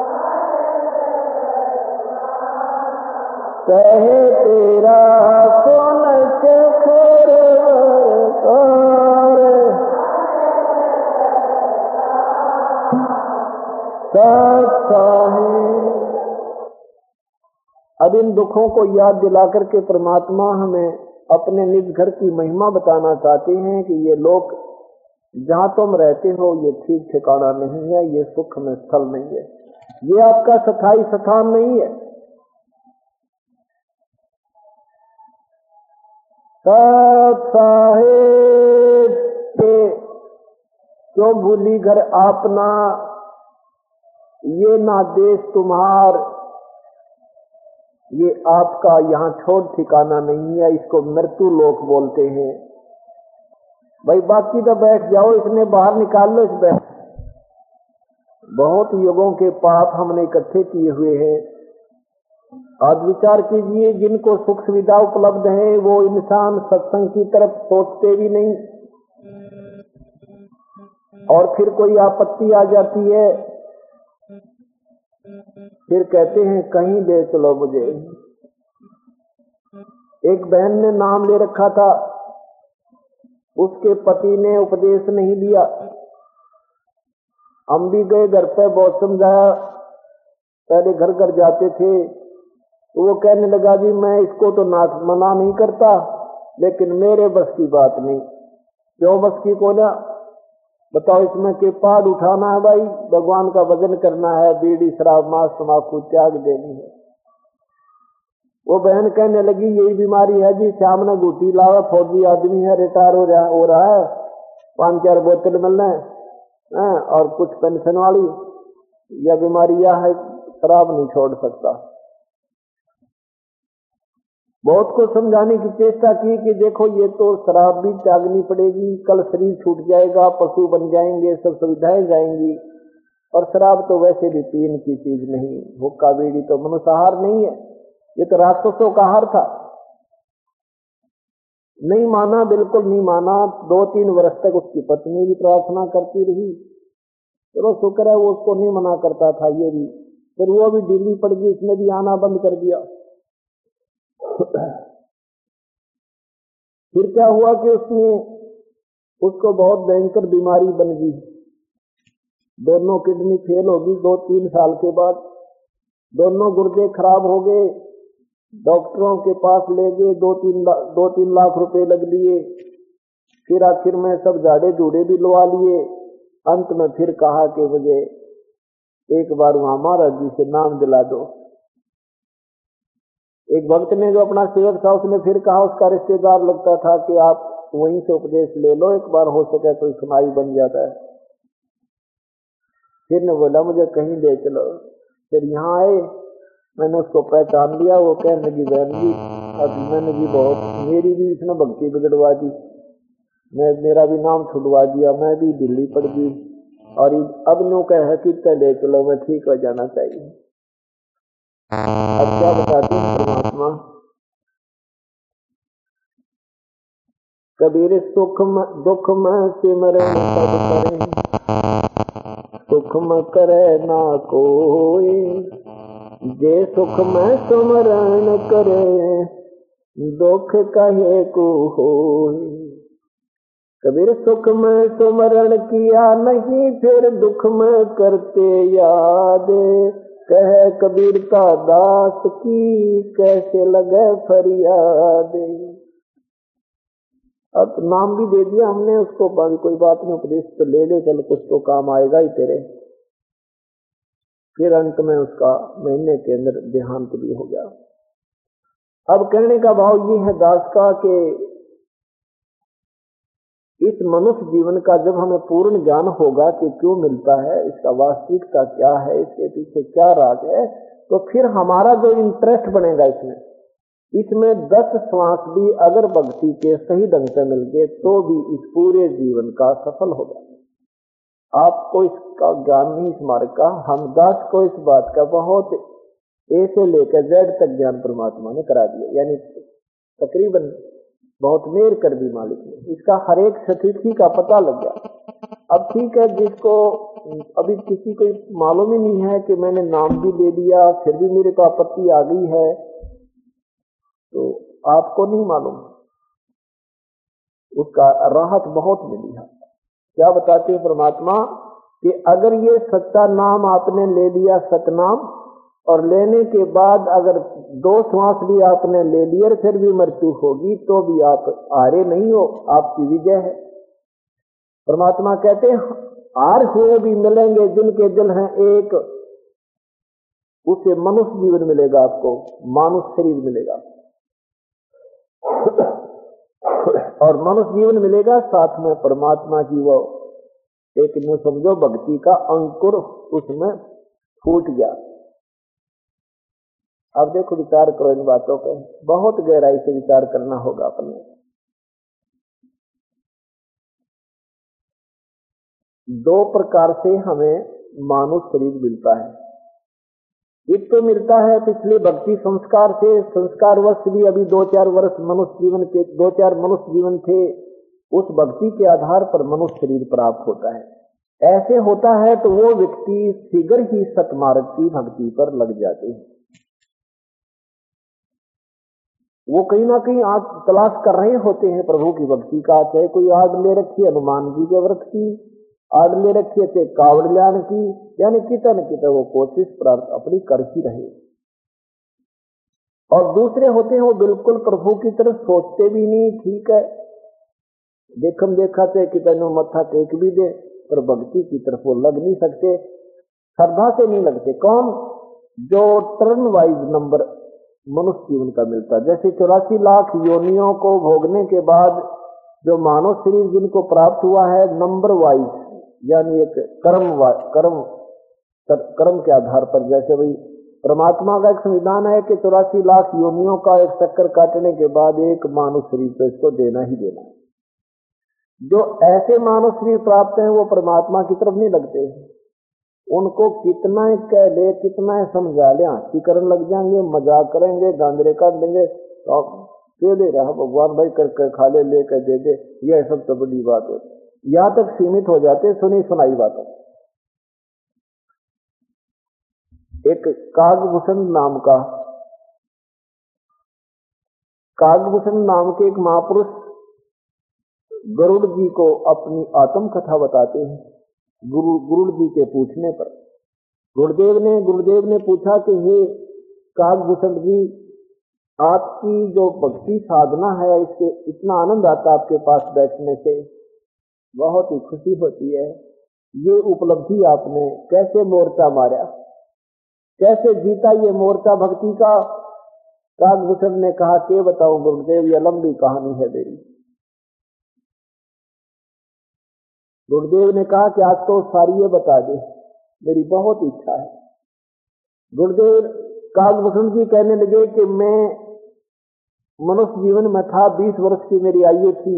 कहे तेरा सुन शेखर बरतार। अब इन दुखों को याद दिला करके परमात्मा हमें अपने निज घर की महिमा बताना चाहते हैं कि ये लोक जहां तुम रहते हो ये ठीक ठिकाना नहीं है, ये सुख में स्थल नहीं है, ये आपका स्थायी स्थान नहीं है। साहेब के क्यों भूली घर आपना, ये ना देश तुम्हार, ये आपका यहाँ छोड़ ठिकाना नहीं है, इसको मृत्यु लोक बोलते हैं। भाई बाकी तो बैठ जाओ, इसने बाहर निकाल लो इस बैठ। बहुत युगों के पाप हमने इकट्ठे किए हुए हैं। आज विचार कीजिए, जिनको सुख सुविधा उपलब्ध है वो इंसान सत्संग की तरफ सोचते भी नहीं, और फिर कोई आपत्ति आ जाती है फिर कहते हैं कहीं ले चलो मुझे। एक बहन ने नाम ले रखा था, उसके पति ने उपदेश नहीं दिया। हम भी गए घर पे, बहुत समझाया, पहले घर घर जाते थे तो वो कहने लगा जी मैं इसको तो मना नहीं करता, लेकिन मेरे बस की बात नहीं। क्यों बस की को ना बताओ, इसमें के पाद उठाना है भाई, भगवान का भजन करना है, बीड़ी शराब मांस तम्बाकू त्याग देनी है। वो बहन कहने लगी यही बीमारी है जी, श्याम ने घूटी लावा, फौजी आदमी है, रिटायर हो रहा है, 5-4 बोतल मिलना है और कुछ पेंशन वाली, यह बीमारी यह है, शराब नहीं छोड़ सकता। बहुत को समझाने की चेष्टा की कि देखो ये तो शराब भी त्यागनी पड़ेगी, कल शरीर छूट जाएगा, पशु बन जाएंगे, सब सुविधाएं जाएंगी, और शराब तो वैसे भी पीने की चीज नहीं, हुक्का बीड़ी तो मनुष्याहार नहीं है, ये तो राक्षसों का आहार था। नहीं माना, बिल्कुल नहीं माना। 2-3 वर्ष तक उसकी पत्नी भी प्रार्थना करती रही, चलो शुक्र है वो उसको नहीं मना करता था, ये भी फिर वो भी ढीली पड़ गई, उसने भी आना बंद कर दिया। फिर क्या हुआ कि उसको बहुत भयंकर बीमारी बन गई, दोनों किडनी फेल हो गई 2-3 साल के बाद, दोनों गुर्दे खराब हो गए, डॉक्टरों के पास ले गए, 2-3 लाख रुपए लग लिए, फिर आखिर में सब झाड़े झूड़े भी लवा लिए। अंत में फिर कहा कि मुझे एक बार वहां महाराज जी से नाम दिला दो। एक भक्त ने जो अपना सेवक था उसने फिर कहा, उसका रिश्तेदार लगता था, कि आप वहीं से उपदेश ले लो, एक बार हो सके तो सुनाई बन जाता है। फिर ने बोला मुझे कहीं ले चलो। फिर यहाँ आए, मैंने उसको पहचान लिया। वो कहने लगी बहन जी, अभी मैंने भी बहुत, मेरी भी इसने भक्ति बिगड़वा दी, मेरा भी नाम छुड़वा दिया, मैं भी दिल्ली पड़ गई, और अब नो कह कि ले चलो, मैं ठीक हो जाना चाहिए। अब क्या बताते हैं परमात्मा, कबीर सुख में दुख में सिमरन सब करें, सुख में करे ना कोई, जे सुख में सुमरण करे, दुख कहे को होई। कबीर सुख में सुमरण किया नहीं, फिर दुख में करते याद, कह कबीर का दास की कैसे लगे फरियाद। अब नाम भी दे दिया हमने उसको, कोई बात नहीं, उपदेश तो ले ले, चल कुछ तो काम आएगा ही तेरे। फिर अंत में उसका महीने के अंदर देहांत भी हो गया। अब कहने का भाव ये है दास का कि इस मनुष्य जीवन का जब हमें पूर्ण ज्ञान होगा कि क्यों मिलता है, इसका वास्तविकता क्या है, इसके पीछे क्या राज है, तो फिर हमारा जो इंटरेस्ट बनेगा इसमें 10 श्वास भी अगर भक्ति के सही ढंग से मिल गए तो भी इस पूरे जीवन का सफल होगा। आपको इसका ज्ञान नहीं इस मार्ग का, हम दास को इस बात का बहुत ए से लेकर जेड तक ज्ञान परमात्मा ने करा दिया, यानी तकरीबन बहुत मेहर कर दी मालिक ने, इसका हर एक स्थिति का पता लग गया। अब ठीक है, जिसको अभी किसी को मालूम ही नहीं है कि मैंने नाम भी ले लिया फिर भी मेरे को आपत्ति आ गई है, तो आपको नहीं मालूम, उसका राहत बहुत मिली है। क्या बताते हैं परमात्मा कि अगर ये सच्चा नाम आपने ले लिया, सतनाम, और लेने के बाद अगर 2 श्वास भी आपने ले लिए फिर भी मृत्यु होगी, तो भी आप हारे नहीं हो, आपकी विजय है। परमात्मा कहते हैं हार हुए भी मिलेंगे, जिनके दिल हैं एक, उसे मनुष्य जीवन मिलेगा, आपको मानुष शरीर मिलेगा और मनुष्य जीवन मिलेगा, साथ में परमात्मा की वो एक नो समझो भक्ति का अंकुर उसमें फूट गया। अब देखो विचार करो इन बातों पे, बहुत गहराई से विचार करना होगा अपने। 2 प्रकार से हमें मानुष शरीर मिलता है। एक तो मिलता है पिछले भक्ति संस्कार से, संस्कार वर्ष भी अभी 2-4 वर्ष मनुष्य जीवन के 2-4 मनुष्य जीवन थे, उस भक्ति के आधार पर मनुष्य शरीर प्राप्त होता है। ऐसे होता है तो वो व्यक्ति शीघ्र ही सतमार्ग की भक्ति पर लग जाते हैं। वो कहीं ना कहीं आज तलाश कर रहे होते हैं प्रभु की भक्ति का, चाहे कोई आड़ ले रखी हनुमान जी के व्रत की, आड़ ले रखी है कावड़ ल्यान की, यानी कितना न कितना वो कोशिश प्राप्त अपनी कर ही रहे। और दूसरे होते हैं वो बिल्कुल प्रभु की तरफ सोचते भी नहीं, ठीक है देखम देखा थे कितना मत्था टेक भी दे, पर भक्ति की तरफ वो लग नहीं सकते, श्रद्धा से नहीं लगते। कौन? जो टर्न वाइज नंबर मनुष्य जीवन का मिलता, जैसे 84 लाख योनियों को भोगने के बाद जो मानव शरीर जिनको प्राप्त हुआ है नंबर वाइज, यानी एक कर्म के आधार पर, जैसे भाई परमात्मा का एक संविधान है कि 84 लाख योनियों का एक चक्कर काटने के बाद एक मानव शरीर तो इसको देना ही देना है। जो ऐसे मानव शरीर प्राप्त हैं वो परमात्मा की तरफ नहीं लगते, उनको कितना कह ले कितना समझा ले हंसी करने लग जाएंगे, मजाक करेंगे, गांधरे काट देंगे, तो दे दे रहा भगवान भाई करके खा ले, लेकर दे दे, यह सब तो बड़ी बात है। यहां तक सीमित हो जाते सुनी सुनाई बातों। एक कागभूषण नाम के एक महापुरुष गरुड़ जी को अपनी आत्म कथा बताते हैं। गुरुड़ जी के पूछने पर गुरुदेव ने पूछा कि हे कागभूषण जी, आपकी जो भक्ति साधना है इससे इतना आनंद आता आपके पास बैठने से, बहुत ही खुशी होती है, ये उपलब्धि आपने कैसे मोर्चा मारा, कैसे जीता ये मोर्चा भक्ति का? कागभूषण ने कहा कि बताऊं गुरुदेव, यह लंबी कहानी है मेरी। गुरुदेव ने कहा कि आज तो सारी ये बता दे, मेरी बहुत इच्छा है। गुरुदेव कागभूषण जी कहने लगे कि मैं मनुष्य जीवन में था, 20 वर्ष की मेरी आयु थी,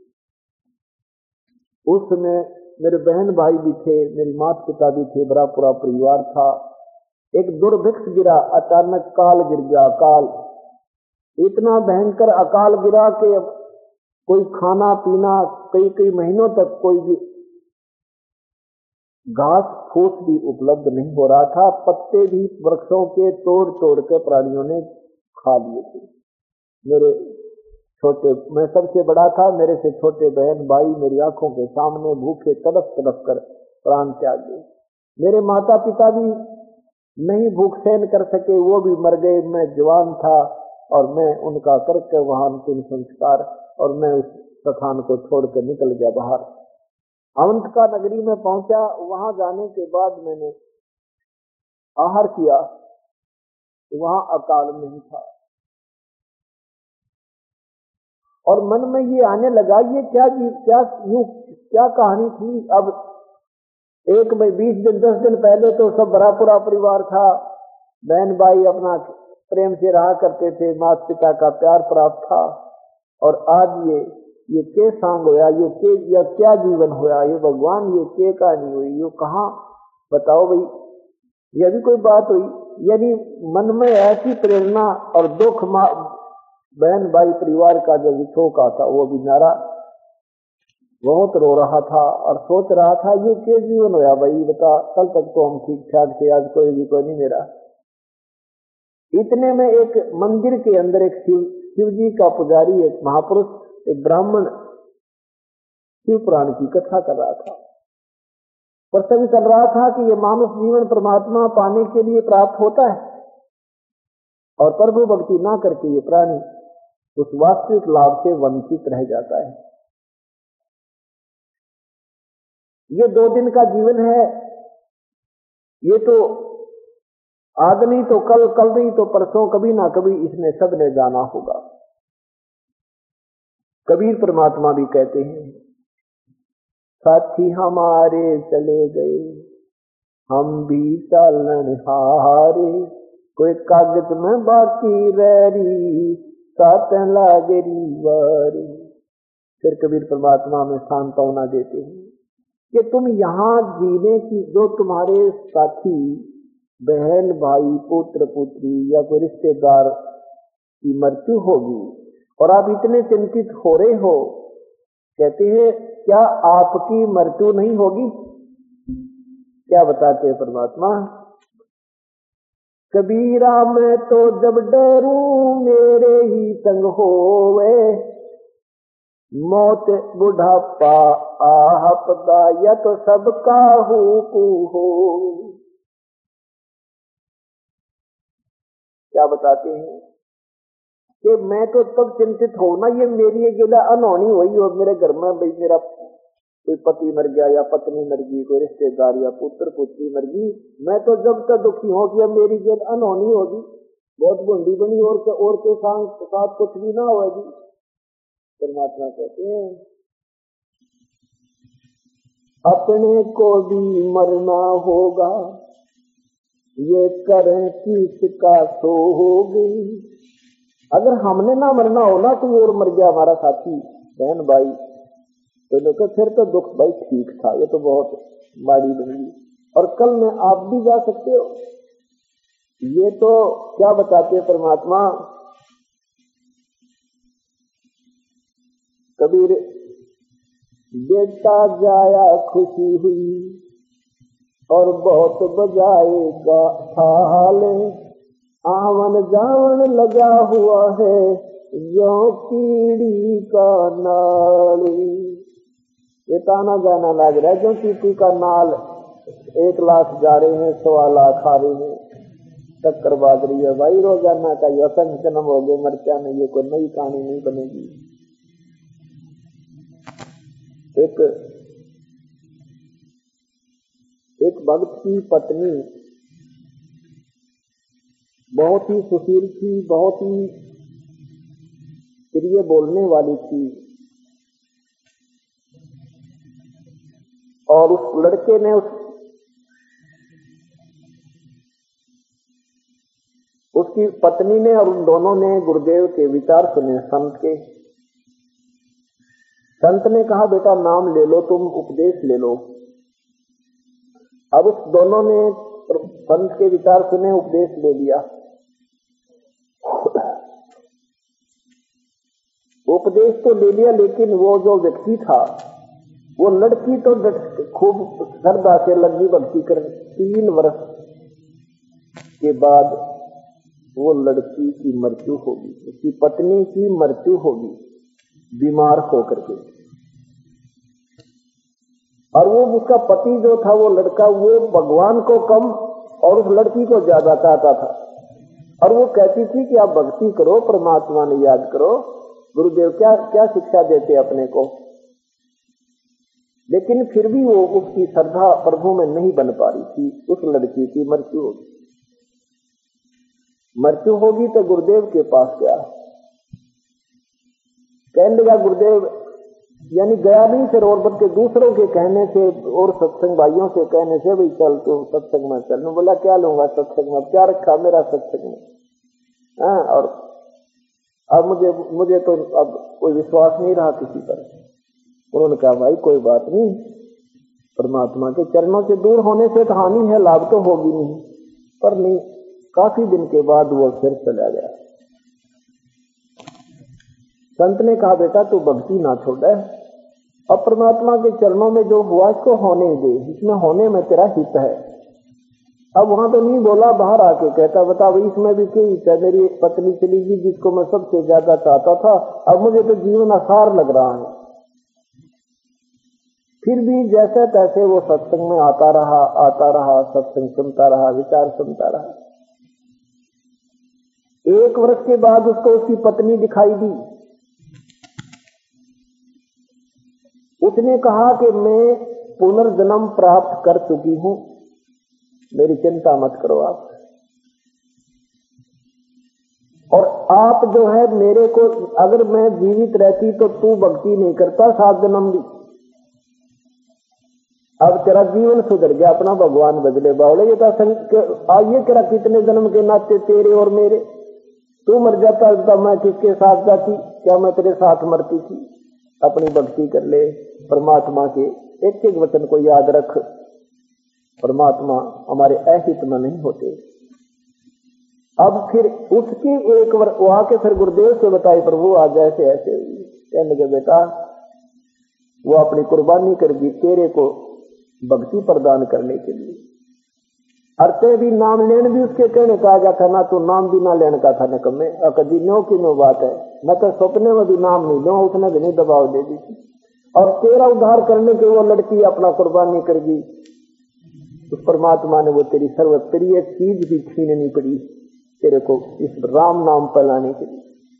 उस समय मेरे बहन भाई भी थे, मेरी माता पिता भी थे, बड़ा पूरा परिवार था। एक दुर्भिक्ष गिरा, अचानक काल गिर गया। काल इतना भयंकर अकाल गिरा कि कोई खाना पीना कई महीनों तक कोई भी घास फूस भी उपलब्ध नहीं हो रहा था। पत्ते भी वृक्षों के तोड़ के प्राणियों ने खा लिए थे। मैं सबसे बड़ा था, मेरे से छोटे बहन भाई मेरी आंखों के सामने भूखे तड़प कर प्राण त्याग गए। मेरे माता पिता भी नहीं भूख सहन कर सके, वो भी मर गए। मैं जवान था और मैं उनका करके वहां अंतिम संस्कार, और मैं उस स्थान को छोड़कर निकल गया बाहर। अवंत का नगरी में पहुंचा। वहां जाने के बाद मैंने आहार किया, वहां अकाल नहीं था, और मन में ये आने लगा ये क्या कहानी थी। अब 20 दिन 10 दिन पहले तो सब बड़ा पूरा परिवार था, बहन भाई अपना प्रेम से रहा करते थे, माता पिता का प्यार प्राप्त था, और आज ये के सांग होया, ये क्या जीवन होया, ये भगवान ये के कहानी हुई, ये कहाँ बताओ भाई, यह भी कोई बात हुई। यानी मन में ऐसी प्रेरणा और दुख, बहन भाई परिवार का जो विछोह आता वो भी नारा, बहुत रो रहा था और सोच रहा था ये क्या जीवन होया भाई, बता, कल तक तो हम ठीक ठाक थे, आज कोई नहीं मेरा। इतने में एक मंदिर के अंदर एक शिव जी का पुजारी, एक महापुरुष, एक ब्राह्मण शिव पुराण की कथा कर रहा था। प्रसंग चल रहा था कि ये मानव जीवन परमात्मा पाने के लिए प्राप्त होता है, और प्रभु भक्ति ना करके ये प्राणी उस वास्तविक लाभ से वंचित रह जाता है। ये 2 दिन का जीवन है, ये तो आज नहीं तो कल नहीं तो परसों, कभी ना कभी इसमें सबने जाना होगा। कबीर परमात्मा भी कहते हैं, साथी हमारे चले गए, हम भी चलन हारे, कोई कागज में बाकी रही, साथ लागरी वारी। फिर कबीर परमात्मा में सांत्वना देते हैं कि तुम यहां जीने की, जो तुम्हारे साथी बहन भाई पुत्र पुत्री या कोई रिश्तेदार की मृत्यु होगी और आप इतने चिंतित हो रहे हो, कहते हैं क्या आपकी मृत्यु नहीं होगी? क्या बताते हैं परमात्मा, कबीरा मैं तो जब डरूं मेरे ही संग होवे, मौत बुढ़ापा आपदा या तो सबका हुकू हो। क्या बताते हैं कि मैं तो तब चिंतित हो ना, ये मेरी गिला अनहोनी हुई और मेरे घर में भाई मेरा कोई पति मर गया या पत्नी मर गई, कोई रिश्तेदार या पुत्र पुत्री मर गई, मैं तो जब तक दुखी हो गया मेरी गिल अनहोनी होगी, बहुत गुंडी बनी और के साथ कुछ भी ना होगी। परमात्मा कहते हैं अपने को भी मरना होगा, ये करें किसका सो हो गई। अगर हमने ना मरना हो ना, कोई और मर गया हमारा साथी बहन भाई, तो लोग फिर तो दुख भाई ठीक था, ये तो बहुत माड़ी बनी। और कल में आप भी जा सकते हो। ये तो क्या बताते परमात्मा, कबीर बेटा जाया खुशी हुई और बहुत बजाएगा थाले, आवन जावन लगा हुआ है यो कीड़ी का नाली। ये ताना गाना लग रहा है जो कीड़ी का नाल 1 लाख जा रहे हैं, 1.25 लाख आ रहे हैं, टक्कर बाज रही है भाई। रोजाना का ये असंख्य जन्म हो गए, मरचा नहीं, ये कोई नई कहानी नहीं बनेगी। एक भक्त की पत्नी बहुत ही सुशील थी, बहुत ही प्रिय बोलने वाली थी, और उस लड़के ने उसकी पत्नी ने और उन दोनों ने गुरुदेव के विचार सुने, संत के। संत ने कहा बेटा नाम ले लो, तुम उपदेश ले लो। अब उस दोनों ने संत के विचार सुने, उपदेश ले लिया। उपदेश तो ले लिया, लेकिन वो जो व्यक्ति था, वो लड़की तो खूब श्रद्धा से लगी भक्ति कर। 3 वर्ष के बाद वो लड़की की मृत्यु होगी, उसकी पत्नी की मृत्यु होगी बीमार होकर के। और वो उसका पति जो था, वो लड़का, वो भगवान को कम और उस लड़की को ज्यादा चाहता था। और वो कहती थी कि आप भक्ति करो, परमात्मा ने याद करो। गुरुदेव क्या क्या शिक्षा देते अपने को, लेकिन फिर भी वो उसकी श्रद्धा प्रभु में नहीं बन पा रही थी। उस लड़की की मृत्यु होगी। मृत्यु होगी तो गुरुदेव के पास गया, कहने लगा गुरुदेव, यानी गया नहीं फिर, और बल्कि दूसरों के कहने से और सत्संग भाइयों से कहने से, भाई चल तू सत्संग में चल। मैं बोला क्या लूंगा सत्संग में, क्या रखा मेरा सत्संग में। और अब मुझे तो अब कोई विश्वास नहीं रहा किसी पर। उन्होंने कहा भाई कोई बात नहीं, परमात्मा के चरणों से दूर होने से तो हानि है, लाभ तो होगी नहीं। पर नहीं, काफी दिन के बाद वो फिर चला गया। संत ने कहा बेटा तू भक्ति ना छोड़, अब परमात्मा के चरणों में जो हुआ इसको होने दे, इसमें होने में तेरा हित है। अब वहां तो नहीं बोला, बाहर आके कहता बता भाई इसमें भी क्या हित है, मेरी पत्नी चली गई जिसको मैं सबसे ज्यादा चाहता था, अब मुझे तो जीवन आसार लग रहा है। फिर भी जैसे तैसे वो सत्संग में आता रहा, सत्संग सुनता रहा, विचार सुनता रहा। 1 वर्ष के बाद उसको उसकी पत्नी दिखाई दी। उसने कहा कि मैं पुनर्जन्म प्राप्त कर चुकी हूं, मेरी चिंता मत करो आप। और आप जो है मेरे को, अगर मैं जीवित रहती तो तू भक्ति नहीं करता 7 जन्म भी। अब तेरा जीवन सुधर गया, अपना भगवान बदले बावले। ये करा कितने जन्म के नाते तेरे और मेरे, तू मर जाता तो मैं किसके साथ जाती, क्या मैं तेरे साथ मरती थी। अपनी भक्ति कर ले परमात्मा के, एक एक वचन को याद रख। परमात्मा हमारे अहित में नहीं होते। अब फिर उसकी 1 वर्ष वहां के फिर गुरुदेव से बताई, प्रभु आज ऐसे ऐसे हुई। कहने लगे बेटा वो अपनी कुर्बानी करगी तेरे को भक्ति प्रदान करने के लिए। अरते भी नाम लेने भी उसके कहने कहा जाता ना, तो नाम भी ना लेने का था निकम्मे। कभी नो की नो बात है, मैं तो सपने में भी नाम नहीं लूँ, उसने भी नहीं दबाव दे दी थी। और तेरा उद्धार करने के वो लड़की अपना कुर्बानी करगी, उस परमात्मा ने वो तेरी सर्वप्रिय चीज भी छीननी पड़ी तेरे को इस राम नाम फैलाने के लिए।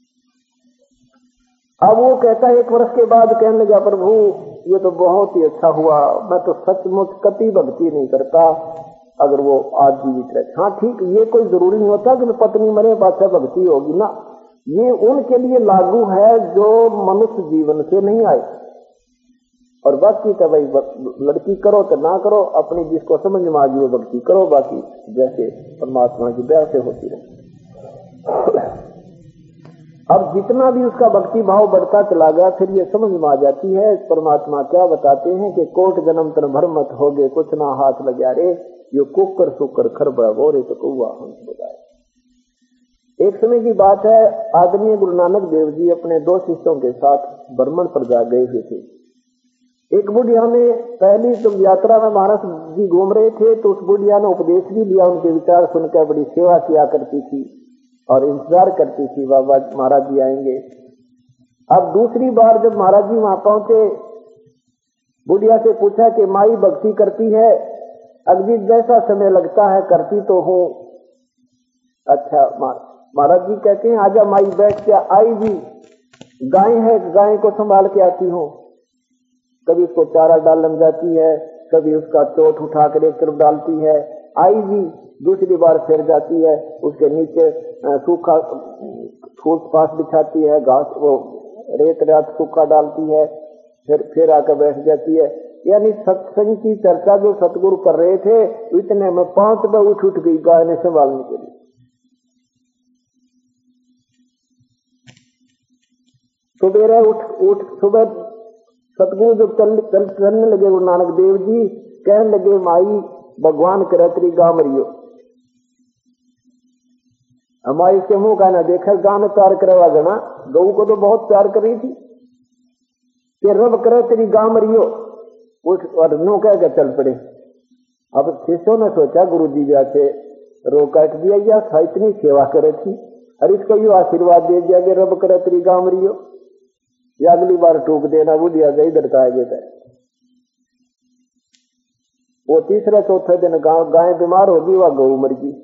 अब वो कहता है 1 वर्ष के बाद कहने लगा प्रभु ये तो बहुत ही अच्छा हुआ, मैं तो सचमुच कति भक्ति नहीं करता अगर वो आज जीवित रहते। हाँ ठीक, ये कोई जरूरी नहीं होता कि पत्नी मरे बादशाह भक्ति होगी ना, ये उनके लिए लागू है जो मनुष्य जीवन से नहीं आए। और बाकी तो भाई लड़की करो तो ना करो, अपनी जिसको समझ में आ गई वो भक्ति करो, बाकी जैसे परमात्मा की दया से होती रहे। अब जितना भी उसका भक्ति भाव बढ़ता चला गया, फिर ये समझ में आ जाती है परमात्मा क्या बताते हैं कि कोट जन्म तन भर मत होगे, कुछ ना हाथ लग्या रे, यो कुकर सुकर खरबा गोरे तो कौआ हंस बजाए। एक समय की बात है, आदरणीय गुरु नानक देव जी अपने 2 शिष्यों के साथ भ्रमण पर जा गए हुए थे। एक बुढ़िया ने पहली जब यात्रा में महाराज जी घूम रहे थे तो उस बुढ़िया ने उपदेश भी लिया, उनके विचार सुनकर बड़ी सेवा किया करती थी और इंतजार करती थी बाबा महाराज जी आएंगे। अब दूसरी बार जब महाराज जी वहां पहुंचे, बुढ़िया से पूछा कि माई भक्ति करती है? अगजी जैसा समय लगता है करती तो हूँ। अच्छा, महाराज जी कहते हैं आजा माई बैठ क्या? आई जी, गाय है, गाय को संभाल के आती हूँ, कभी उसको चारा डालने जाती है, कभी उसका चोट उठा कर एक तरफ डालती है। आई जी, दूसरी बार फिर जाती है, उसके नीचे सूखा फूस फास बिछाती है, घास वो रेत रात सूखा डालती है, फिर आकर बैठ जाती है। यानी सत्संग की चर्चा जो सतगुरु कर रहे थे, इतने में 5 बार उठ गई गाय ने संभालने के लिए। सुबेरे उठ सुबह सतगुरु जब चलने लगे गुरु नानक देव जी, कहने लगे माई भगवान करे तेरी गांव मरियो। हमारी के मुंह का ना देखा, गांव में प्यार करवा गना, गऊ को तो बहुत प्यार कर रही थी कि रब करे तेरी गांव मरियो। उठ और नो कह के चल पड़े। अब शिष्यों ने सोचा गुरु जी से रो काट दिया या इतनी सेवा करे थी, और इसको यू आशीर्वाद दे दिया कि रब करे तेरी गांव मरियो, या अगली बार टूक देना बुढ़िया गई दरता गए। वो तीसरे चौथे दिन गाय बीमार होगी, वह गऊ मर गई।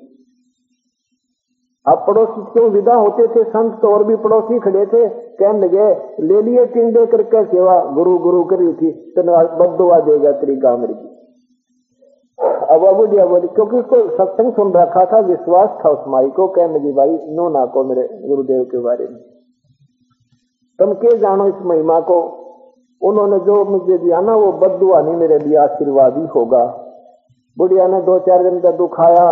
अब पड़ोसी क्यों विदा होते थे संत तो और भी पड़ोसी खड़े थे, कहने लगे ले लिए टिंडे करके सेवा, गुरु गुरु करी थी तो बददुआ देगा तेरी गांव मर गई। अब वो बुढ़िया बोली, क्योंकि उसको सत्संग सुन रखा था, विश्वास था उस माई को, कहने लगी भाई नो ना को मेरे गुरुदेव के बारे में, तुम के जानो इस महिमा को, उन्होंने जो मुझे दिया ना वो बद्दुआ नहीं मेरे लिए आशीर्वाद ही होगा। बुढ़िया ने 2-4 दिन का दुख आया,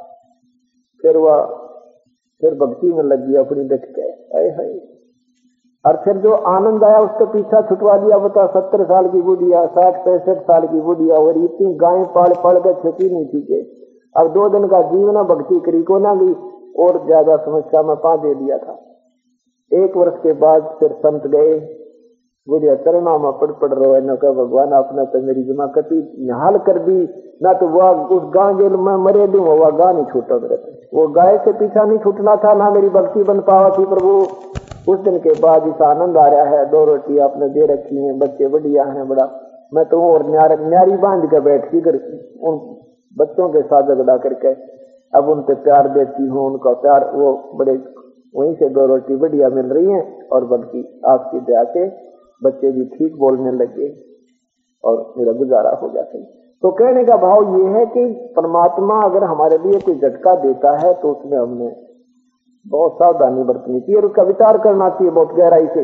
फिर भक्ति में लग गया अपनी डट के, और फिर जो आनंद आया उसका पीछा छुटवा दिया। बता 70 साल की बुढ़िया, 60-65 साल की बुढ़िया, और इतनी गाय पाल के छुटी नहीं थी के अब 2 दिन का जीवन भक्ति करी को ना गई, और ज्यादा समस्या में पा दे दिया था। 1 वर्ष के बाद फिर संत गए, बुढ़िया चरणा में पड़ रहे न कह भगवान आपने तो मेरी जमा कति निहाल कर दी, ना तो वह उस गांव जेल में मरे दूं, वह गाय नहीं छूटा मेरे, वो गाय से पीछा नहीं छूटना था, ना मेरी भक्ति बन पावा थी प्रभु। उस दिन के बाद इस आनंद आ रहा है, 2 रोटी आपने दे रखी है, बच्चे बढ़िया हैं बड़ा, मैं तो और न्यारी बांध के बैठती कर उन बच्चों के साथ झगड़ा करके अब उन पे प्यार देती हूँ, उनका प्यार वो बड़े वहीं से 2 रोटी बढ़िया मिल रही है, और बल्कि आपकी दया से बच्चे भी ठीक बोलने लगे और मेरा गुजारा हो जाता है। तो कहने का भाव ये है कि परमात्मा अगर हमारे लिए कोई झटका देता है तो उसमें हमने बहुत सावधानी बरतनी चाहिए और उसका विचार करना चाहिए बहुत गहराई से।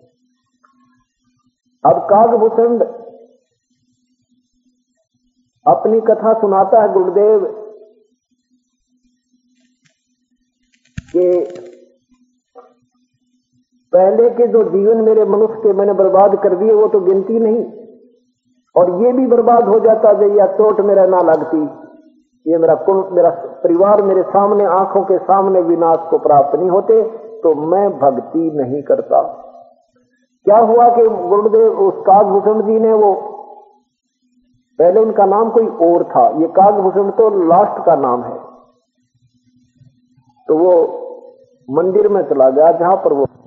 अब कागभूषण अपनी कथा सुनाता है गुरुदेव के पहले के जो जीवन मेरे मनुष्य के मैंने बर्बाद कर दिए वो तो गिनती नहीं, और ये भी बर्बाद हो जाता है या चोट मेरा ना लगती, ये मेरा परिवार मेरे सामने आंखों के सामने विनाश को प्राप्त नहीं होते, तो मैं भक्ति नहीं करता। क्या हुआ कि गुरुदेव उस कागभूषण जी ने, वो पहले उनका नाम कोई और था, ये कागभूषण तो लास्ट का नाम है, तो वो मंदिर में चला गया जहां पर वो